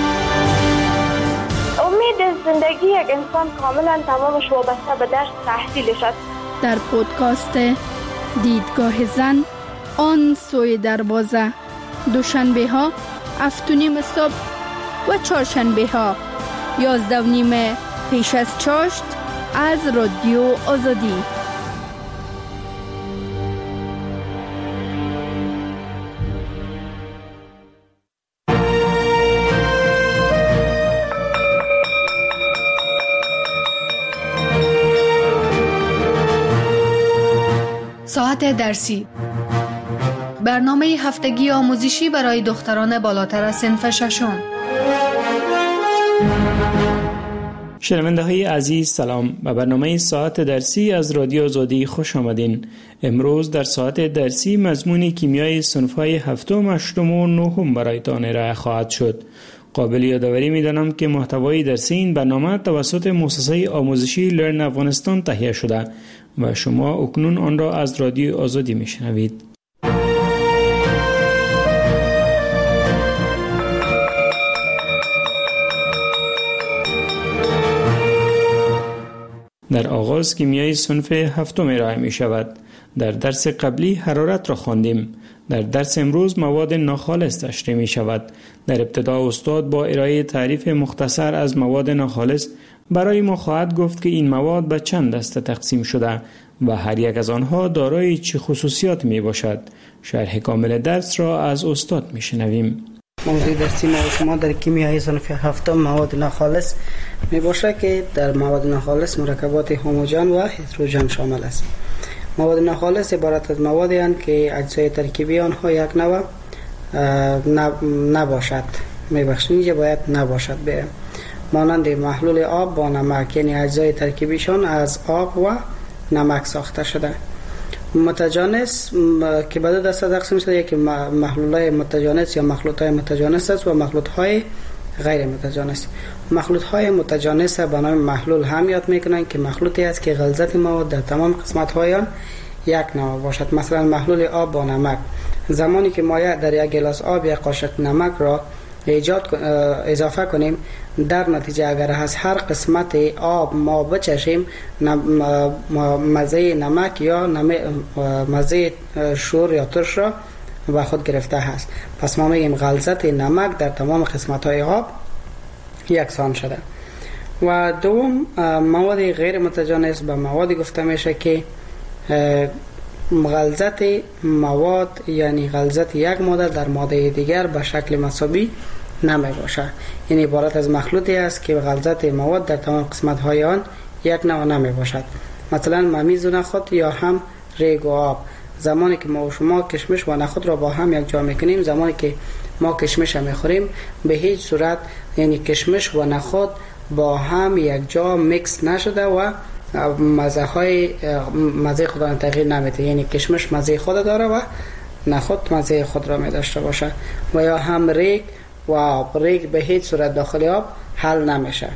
زندگی یک انسان کاملا تمامش وابسته به درس تحصیلش است. در پودکاست دیدگاه زن، آن سوی دروازه، دوشنبه ها 7:30 صبح و چهارشنبه ها 11:30 پیش از چاشت از رادیو آزادی. ساعت درسی، برنامه هفتگی آموزشی برای دختران بالاتر از صنف ششم. شنونده های عزیز سلام، به برنامه ساعت درسی از رادیو آزادی خوش آمدین. امروز در ساعت درسی مضمون کیمیای صنف‌های هفتم، هشتم و نهم برایتان ارائه خواهد شد. قابل یادآوری می‌دانم که محتوای درسی این برنامه توسط مؤسسه آموزشی لرن افغانستان تهیه شده و شما اکنون آن را از رادیو آزادی میشنوید. در آغاز کیمیای صنف هفتم ارائه می شود. در درس قبلی حرارت را خواندیم. در درس امروز مواد ناخالص تشریح می شود. در ابتدا استاد با ارائه تعریف مختصر از مواد ناخالص برای ما خواهد گفت که این مواد به چند دسته تقسیم شده و هر یک از آنها دارای چه خصوصیات می باشد. شرح کامل درس را از استاد می شنویم. موضوع درسی ما و شما در کیمیای صنف هفتم مواد ناخالص می باشد که در مواد ناخالص مرکبات هوموژن و هتروژن شامل است. مواد ناخالص عبارت از موادی هستند که اجزای ترکیبی آنها یک نوع نباشد. میبخشید باید نباشد به مانند محلول آب با نمک، یعنی اجزای ترکیبیشان از آب و نمک ساخته شده. متجانس که به دو دسته تقسیم شده، یکی محلول‌های متجانس یا مخلوط‌های متجانس است و مخلوط‌های غیر متجانس. مخلوط‌های متجانس به نام محلول هم یاد می‌کنند که مخلوطی است که غلظت مواد در تمام قسمت‌های آن یک نوع باشد. مثلا محلول آب با نمک، زمانی که مایع در یک گلاس آب یک قاشق نمک را اضافه کنیم، در نتیجه اگر از هر قسمت آب ما بچشیم مزه نمک یا مزه شور یا ترش را به خود گرفته است. پس ما میگیم غلظت نمک در تمام قسمت های آب یکسان شده. و دوم مواد غیر متجانس به موادی گفته میشه که غلظت مواد، یعنی غلظت یک ماده در ماده دیگر به شکل مساوی نمی باشد. یعنی عبارت از مخلوطی است که غلظت مواد در تمام قسمت های آن یک نوع نمی باشد. مثلا ممیز و نخود یا هم ریگ و آب، زمانی که ما و شما کشمش و نخود را با هم یک جا میکنیم، زمانی که ما کشمش میخوریم به هیچ صورت، یعنی کشمش و نخود با هم یک جا میکس نشده و مزه خود را تغییر نمیده. یعنی کشمش مزه خود داره و نخود مزه خود را می داشته باشه. و یا هم ریگ و آب، ریگ به هیچ صورت داخل آب حل نمیشه.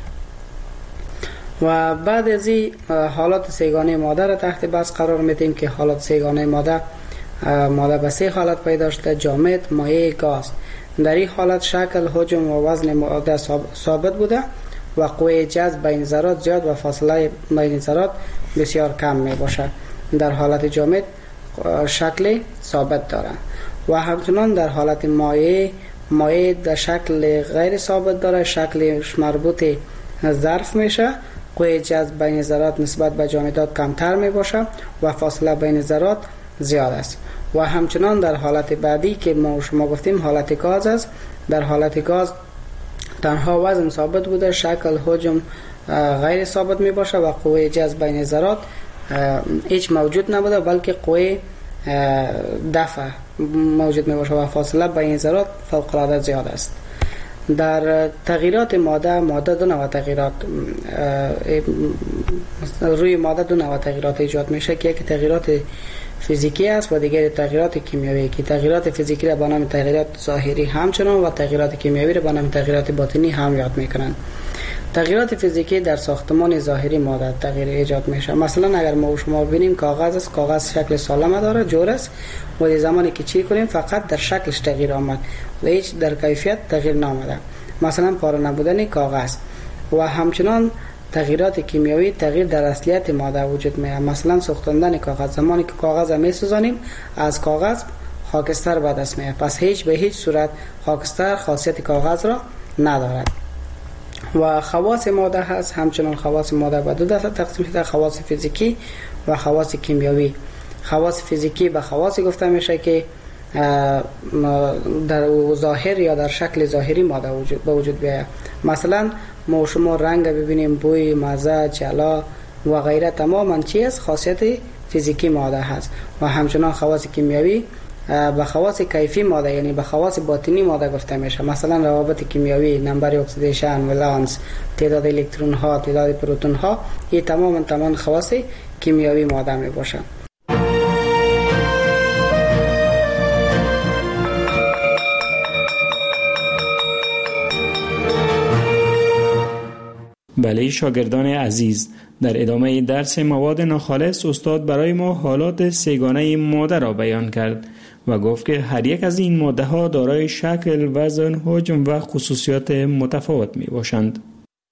و بعد از این حالات سه‌گانه ماده را تحت بحث قرار میدیم که حالات سه‌گانه ماده به سه حالت پیدا شده: جامد، مایع، گاز. در این حالت شکل، حجم و وزن ماده ثابت بوده و قوه جذب بین ذرات زیاد و فاصله بین ذرات بسیار کم می باشد. در حالت جامد شکل ثابت دارد و همچنان در حالت مایع در شکل غیر ثابت دارد، شکلش مربوط ظرف میشه. قوه جذب بین ذرات نسبت به جامدات کمتر می باشد و فاصله بین ذرات زیاد است. و همچنان در حالت بعدی که ما شما گفتیم حالت گاز است، در حالت گاز تنها وزن ثابت بوده، شکل، حجم غیر ثابت می باشه و قوه جذب بین ذرات هیچ موجود نبوده، بلکه قوه دفع موجود می باشه و فاصله بین ذرات فوق العاده زیاد است. در تغییرات ماده دو نوع تغییرات روی ماده دو نوع تغییرات ایجاد میشه که یکی تغییرات فیزیکی است و دیگر تغییرات کیمیایی، که تغییرات فیزیکی را به نام تغییرات ظاهری همچنان و تغییرات کیمیایی را به نام تغییرات باطنی هم یاد میکنند. تغییرات فیزیکی در ساختمان ظاهری ماده تغییر ایجاد میشه. مثلا اگر ما و شما ببینیم کاغذ است، کاغذ شکل سالم داره، جور است، و زمانی که چی کنیم فقط در شکلش تغییر آمد و هیچ در کیفیت تغییر نامده. مثلا پاره نبودن کاغذ. و همچنان تغییرات کیمیایی تغییر در اصلیت ماده وجود میاد. مثلا سوختاندن کاغذ، زمانی که کاغذ میسوزانیم از کاغذ خاکستر به دست میاد، پس به هیچ صورت خاکستر خاصیت کاغذ را ندارد. و خواص ماده هست، همچنان خواص ماده به دو دسته تقسیم شده: خواص فیزیکی و خواص کیمیایی. خواص فیزیکی به خواص گفته میشه که در ظاهر یا در شکل ظاهری ماده به وجود بیاید. مثلا ما شما رنگ ببینیم، بوی، مزه، جلا و غیره تماما چیز خاصیت فیزیکی ماده هست. و همچنان خواص کیمیایی به خواص کیفی ماده، یعنی به خواص باطنی ماده گفته میشه. مثلا روابط کیمیایی، نمبر اکسیدیشن، ولانس، تعداد الکترون ها، تعداد پروتون ها، این تمام خواص کیمیایی ماده می باشه. بله شاگردان عزیز، در ادامه درس مواد ناخالص استاد برای ما حالات سه‌گانه ماده را بیان کرد و گفت که هر یک از این ماده ها دارای شکل، وزن، حجم و خصوصیات متفاوت می باشند.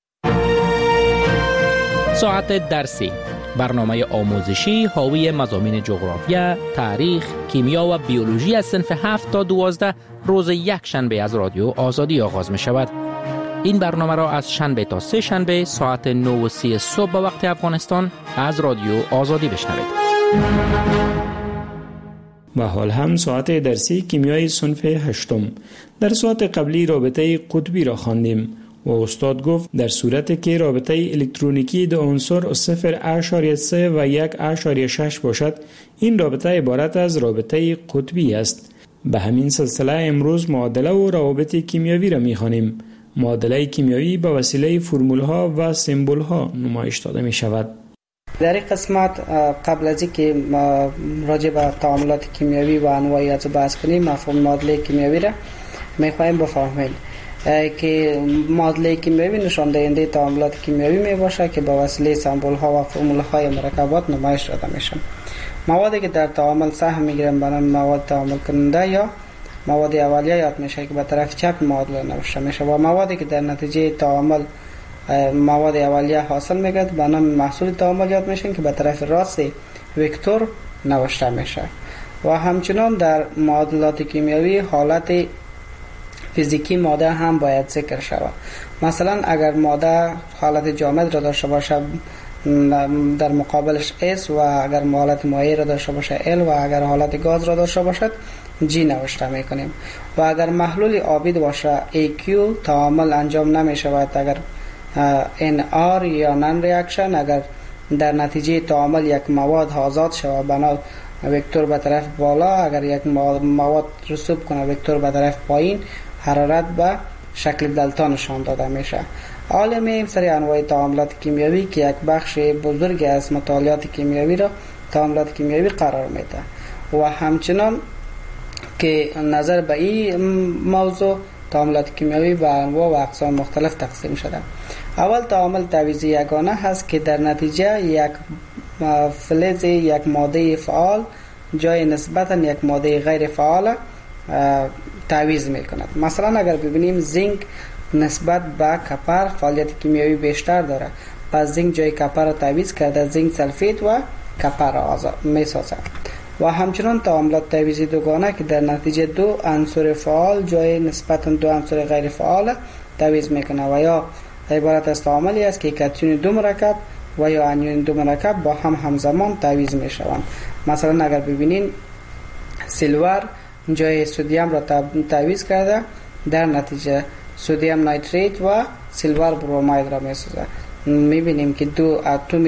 ساعت درسی، برنامه آموزشی حاوی مضامین جغرافیا، تاریخ، کیمیا و بیولوژی از صنف 7 تا 12 روز یک شنبه از رادیو آزادی آغاز می شود. این برنامه را از شنبه تا سه شنبه ساعت 9:30 صبح به وقت افغانستان از رادیو آزادی بشنوید. و حال هم ساعت درسی کیمیای صنف 8. در ساعت قبلی رابطه قطبی را خواندیم و استاد گفت در صورتی که رابطه الکترونیکی دو عنصر 0.3 و 1.6 باشد، این رابطه عبارت از رابطه قطبی است. به همین سلسله امروز معادله و روابط کیمیایی را می‌خوانیم. معادله کیمیایی به وسیله فرمول‌ها و سمبول‌ها نمایش داده می‌شود. در این قسمت قبل از اینکه راجع به تعاملات کیمیایی و انواع از بحث کنیم، مفهوم معادله کیمیایی را می‌خوایم بفهمیم که معادله کیمیایی نشان دهنده تعاملات کیمیایی میباشد که با وسیله سمبول‌ها و فرمول‌های مرکبات نمایش داده میشن. موادی که در تعامل سهم میگیرن به نام مواد تعامل کننده یا مواد اولیه یاد میشه که به طرف چپ معادله نوشته میشه و موادی که در نتیجه تعامل مواد اولیه حاصل میگرد به نام محصول تعامل یاد میشن که به طرف راست وکتور نوشته میشه. و همچنان در معادلات کیمیایی حالت فیزیکی ماده هم باید ذکر شود. مثلا اگر ماده حالت جامد را داشته باشه در مقابلش S و اگر حالت مایع را داشته باشه L و اگر حالت گاز را داشته باشد G نوشته میکنیم. و اگر محلول آبی باشه AQ تعامل انجام نمی شود اگر NR یا نان ریاکشن. اگر در نتیجه تعامل یک مواد آزاد شود بنا وکتور به طرف بالا، اگر یک مواد رسوب کنه وکتور به طرف پایین، حرارت به شکل دلتا نشان داده میشه. حالا میایم سر انواع تعاملات کیمیایی که یک بخش بزرگ از مطالعات کیمیایی را تعاملات کیمیایی قرار میده و همچنان که نظر به این موضوع تعاملات کیمیایی به انواع و اقسام مختلف تقسیم شده. اول تعامل تعویضی یگانه هست که در نتیجه یک فلز یک ماده فعال جای نسبتا یک ماده غیر فعال تعویض میکند. مثلا اگر ببینیم زینک نسبت به کپر فعالیت کیمیایی بیشتر داره، پس زینک جای کپر را تعویض کرده زینک سلفید و کپر را میسازد. و همچنان تعاملات تعویضی دوگانه که در نتیجه دو عنصر فعال جای نسبتا دو عنصر غیر فعال تعویض میکنه و یا عبارت از تعاملی است که کاتیون دو مرکب و یا انیون دو مرکب با هم همزمان تعویض میشوند. مثلا اگر ببینین سیلور جای سدیم را تعویض کرده، در نتیجه سدیم نیتریت و سیلور بروماید را میسازه. میبینیم که دو اتم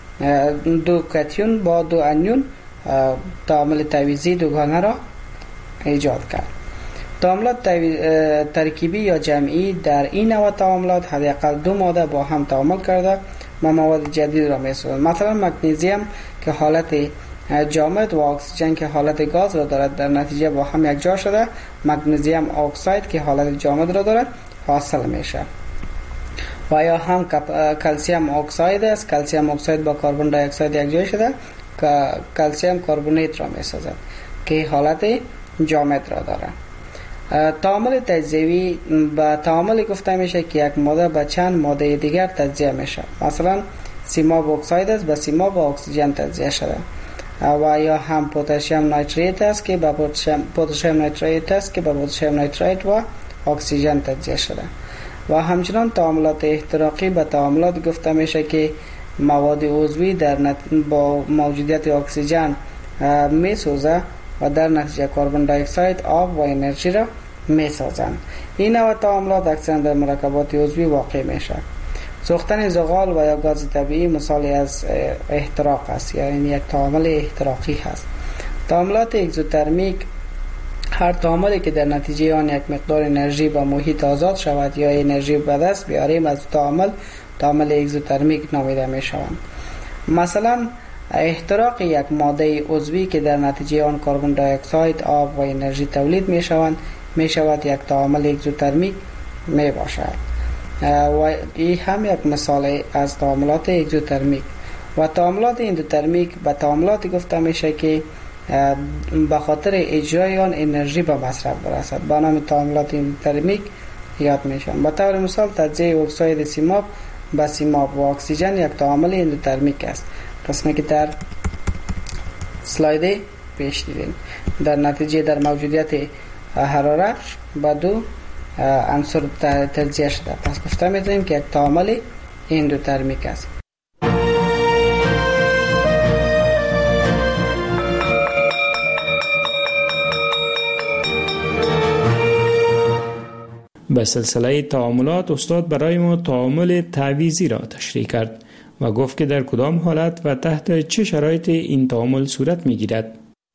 دو کاتیون با دو انیون تعامل تعویضی دوگانه را ایجاد کرد. تعاملات ترکیبی یا جمعی در این نوع تعاملات حداقل دو ماده با هم تعامل کرده و مواد جدید را میسازند. مثلا مگنیزیم که حالت جامد و اکسیژن که حالت گاز را دارد در نتیجه با هم یک جا شده مگنیزیم اکساید که حالت جامد را دارد حاصل میشه. و یا هم کلسیم اکساید است، کلسیم اکساید با کربن دی اکساید یک جا شده که کلسیم کربونیت را میسازد که حالت جامد را دارد. تعامل تجزیوی به تعاملی گفته میشه که یک ماده به چند ماده دیگر تجزیه میشه. مثلا سیماب اکساید است به سیماب و اکسیژن تجزیه شده و یا هم پتاسیم نیتریت است که به پتاسیم نیتریت است که به پتاسیم نیتریت و اکسیژن تجزیه شده. و همچنان تعاملات احتراقی به تعاملات گفته میشه که مواد عضوی با موجودیت اکسیژن میسوزه و در نتیجه کربن دی اکساید، آب و انرژی را میسازند. این نوع تعاملات اکثرا در مرکبات عضوی واقع میشه. سوختن زغال و یا گاز طبیعی مثالی از احتراق است، یعنی یک تعامل احتراقی هست. تعاملات اگزوترمیک هر تعاملی که در نتیجه آن یک مقدار انرژی به محیط آزاد شود یا انرژی به دست بیاریم از تعامل اگزوترمیک نامیده می شوند. مثلا احتراق یک ماده عضوی که در نتیجه آن کربن دی اکساید، آب و انرژی تولید می شود یک تعامل اگزوترمیک می باشد. و این هم یک مثال از تعاملات اگزوترمیک. و تعاملات اندوترمیک به تعاملاتی گفته میشه که به خاطر اجرای آن انرژی به مصرف برسد، به نام تعاملات اندوترمیک یاد میشن. به طور مثال تجزیه اکساید سیماب به سیماب و اکسیژن یک تعامل اندوترمیک است، قسمی که در اسلاید پیش دیدین. در نتیجه در موجودیت حرارت به دو عنصر تجزیه شده، پس گفته میتونیم که یک تعامل اندوترمیک است. به سلسله تعاملات استاد برای ما تعامل تعویضی را تشریح کرد و گفت که در کدام حالت و تحت چه شرایط این تعامل صورت می گیرد.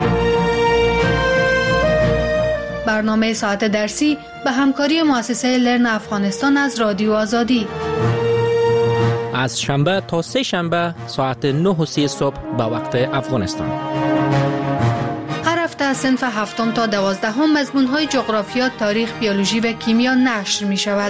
برنامه ساعت درسی به همکاری مؤسسه لرن افغانستان از رادیو آزادی از شنبه تا سه شنبه ساعت 9:30 صبح به وقت افغانستان. هر هفته از صنف 7 تا 12 مضمون‌های جغرافیا، تاریخ، بیولوژی و کیمیا نشر می شود.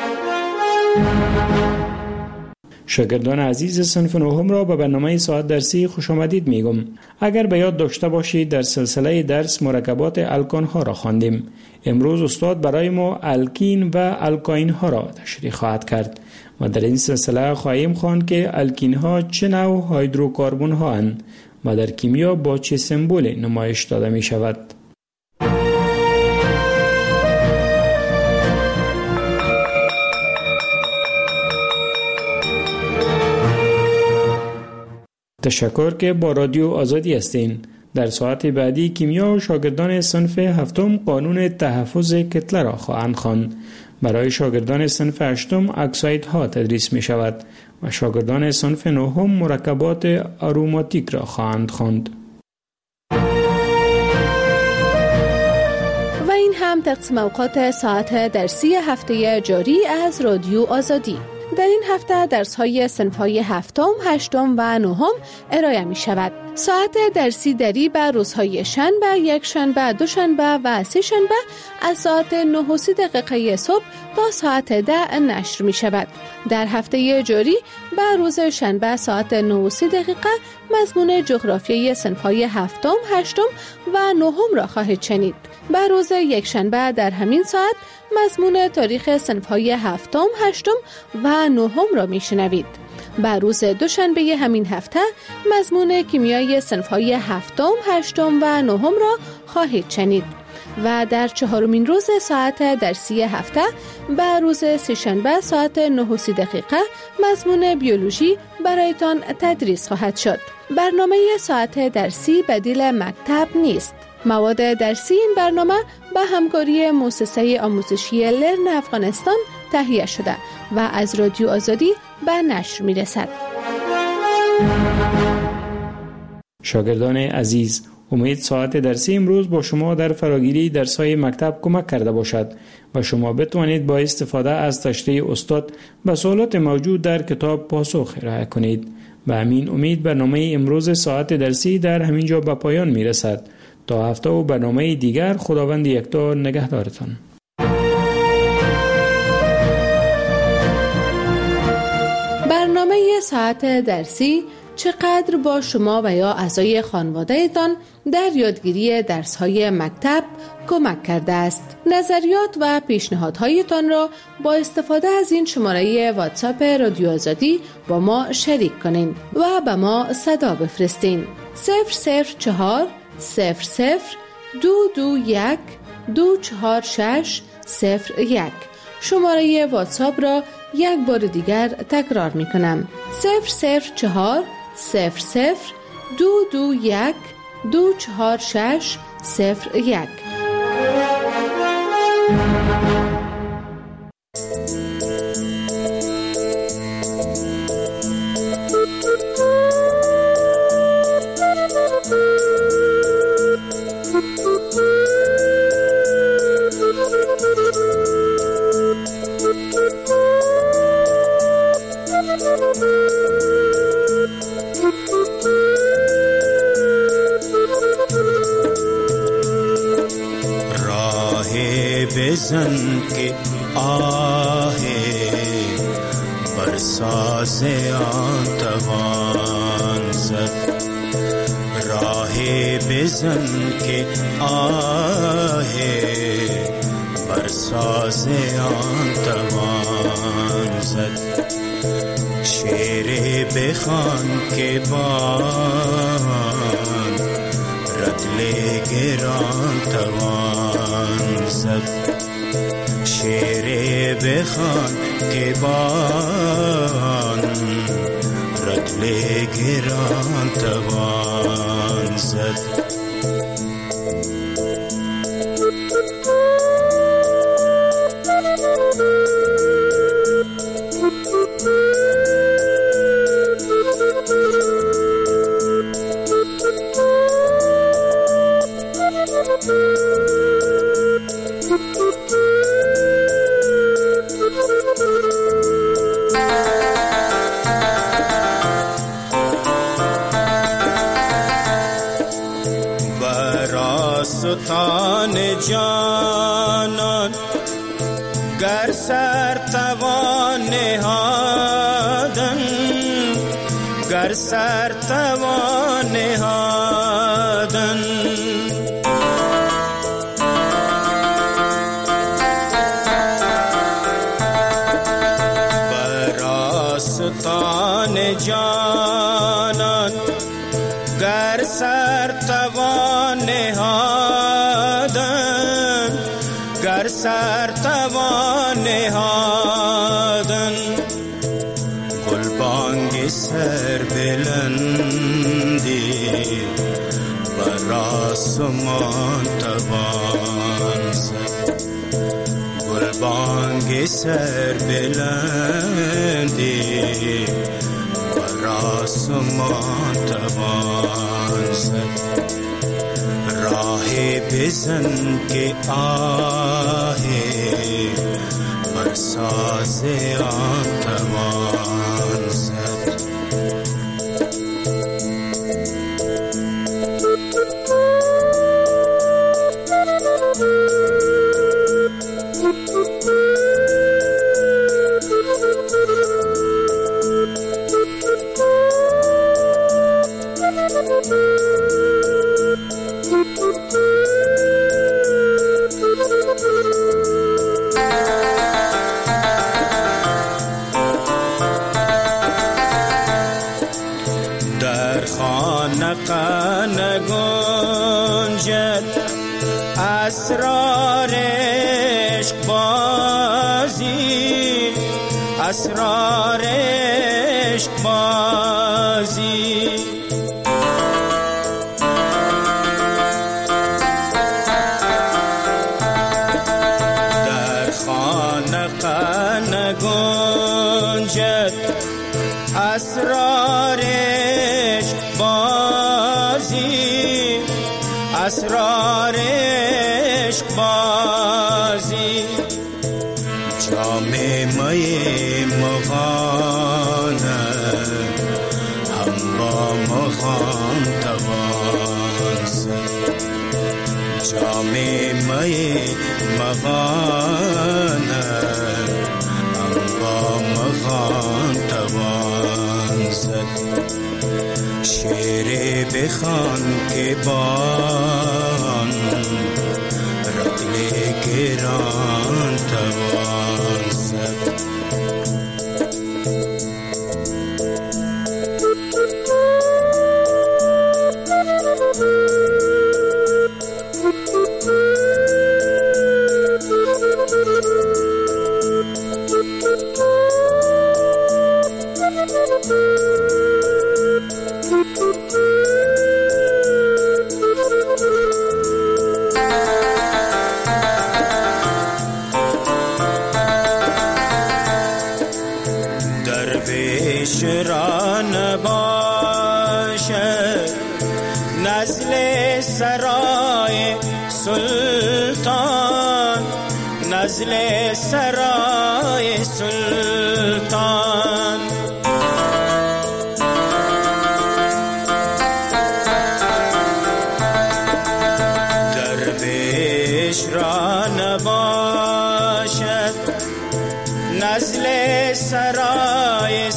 شاگردان عزیز صنف 9 را به برنامه ساعت درسی خوش آمدید میگم. اگر به یاد داشته باشید در سلسله درس مرکبات الکان ها را خواندیم. امروز استاد برای ما الکین و الکاین ها را تشریح خواهد کرد و در این سلسله خواهیم خواند که الکین ها چه نوع هیدروکاربن ها اند و در کیمیا با چه سمبولی نمایش داده می شود. تشکر که با رادیو آزادی هستین. در ساعت بعدی کیمیا شاگردان صنف 7 قانون تحفظ کتله را خواهند خواند. برای شاگردان صنف 8 اکسایدها تدریس می شود و شاگردان صنف 9 مرکبات آروماتیک را خواهند خواند. و این هم تقسیم اوقات ساعت درسی هفته جاری از رادیو آزادی. در این هفته درس‌های صنف‌های 7، 8 و 9 ارائه می‌شود. ساعت درسی دری به روزهای شنبه، یک شنبه، دو شنبه و سه شنبه از ساعت 9:30 صبح تا ساعت 10 نشر می‌شود. در هفته جاری به روز شنبه ساعت 9:30 مضمون جغرافیای صنف‌های 7، 8 و 9 را خواهید شنید. به روز یک شنبه در همین ساعت مضمون تاریخ صنف‌های 7، 8 و 9 را میشنوید. به روز دوشنبه همین هفته مضمون کیمیای صنف‌های 7، 8 و 9 را خواهید شنید. و در چهارمین روز ساعت درسی هفته به روز سه‌شنبه ساعت 9:30 مضمون بیولوژی برایتان تدریس خواهد شد. برنامه ساعت درسی بدیل مکتب نیست. مواد درسی این برنامه به همکاری مؤسسه آموزشی لرن افغانستان تهیه شده و از رادیو آزادی به نشر می رسد. شاگردان عزیز، امید ساعت درسی امروز با شما در فراگیری درس‌های مکتب کمک کرده باشد و شما بتوانید با استفاده از تشریح استاد به سوالات موجود در کتاب پاسخ ارائه کنید. به همین امید برنامه امروز ساعت درسی در همین جا به پایان می رسد. تا هفته و برنامه دیگر خداوند یکتا نگهدارتان. برنامه ساعت درسی چقدر با شما و یا اعضای خانواده‌تان در یادگیری درس‌های مکتب کمک کرده است. نظریات و پیشنهادهایتان را با استفاده از این شماره واتساپ رادیو آزادی با ما شریک کنین و به ما صدا بفرستین. 004 00 221 246 01. شماره واتساپ را یک بار دیگر تکرار می کنم. 004 00 221 246 01. بزن که آه برساز آن توان زد، راه بزن که آه برساز آن توان زد، شعر بخوان که بان رتل گران توان زد، شعر بخوان که بان رتل گران توان زد. ستان جانان گر سر توان نهادن گر سر توان نهادن بر آستان جانان گر سر توان نهادن گر سر توان نهادن گلبانگ سر بلندی بر آسمان توان زد گلبانگ سر بلندی بر آسمان توان زد راهی بزن که آهی بر ساز آن توان زد در خانقه نگنجد اسرار عشق بازی اسرار عشق بازی در خانقه نگنجد اسرار عشق بازی اسرار عشق بازی جام می مغانه هم با مغان توان زد جام می مغانه هم با مغان توان زد شعر بخوان که بان رطل گران توان زد درویش را نباشد نزل سرای سلطان نزل سرای سلطان درویش را نباشد نزل سرای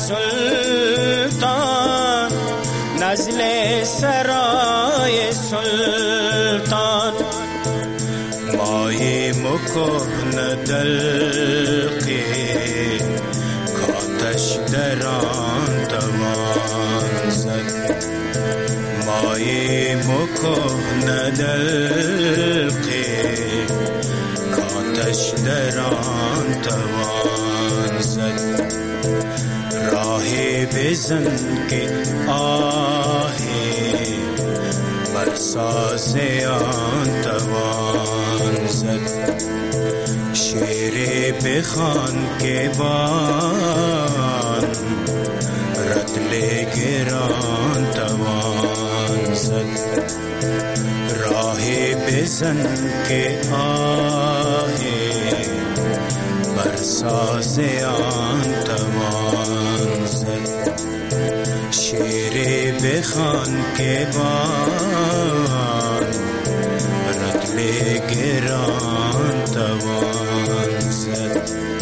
سلطان نزل سرای سلطان مای مکهن دلقی کاتش دران توان زد مای مکهن دلقی کاتش دران توان زد راهی بزن که آهی بر ساز آن توان زد شعر بخوان که بان رطل گران توان زد راهی بزن که آهی بر ساز آن توان زد شعر بخوان که بان رطل گران توان زد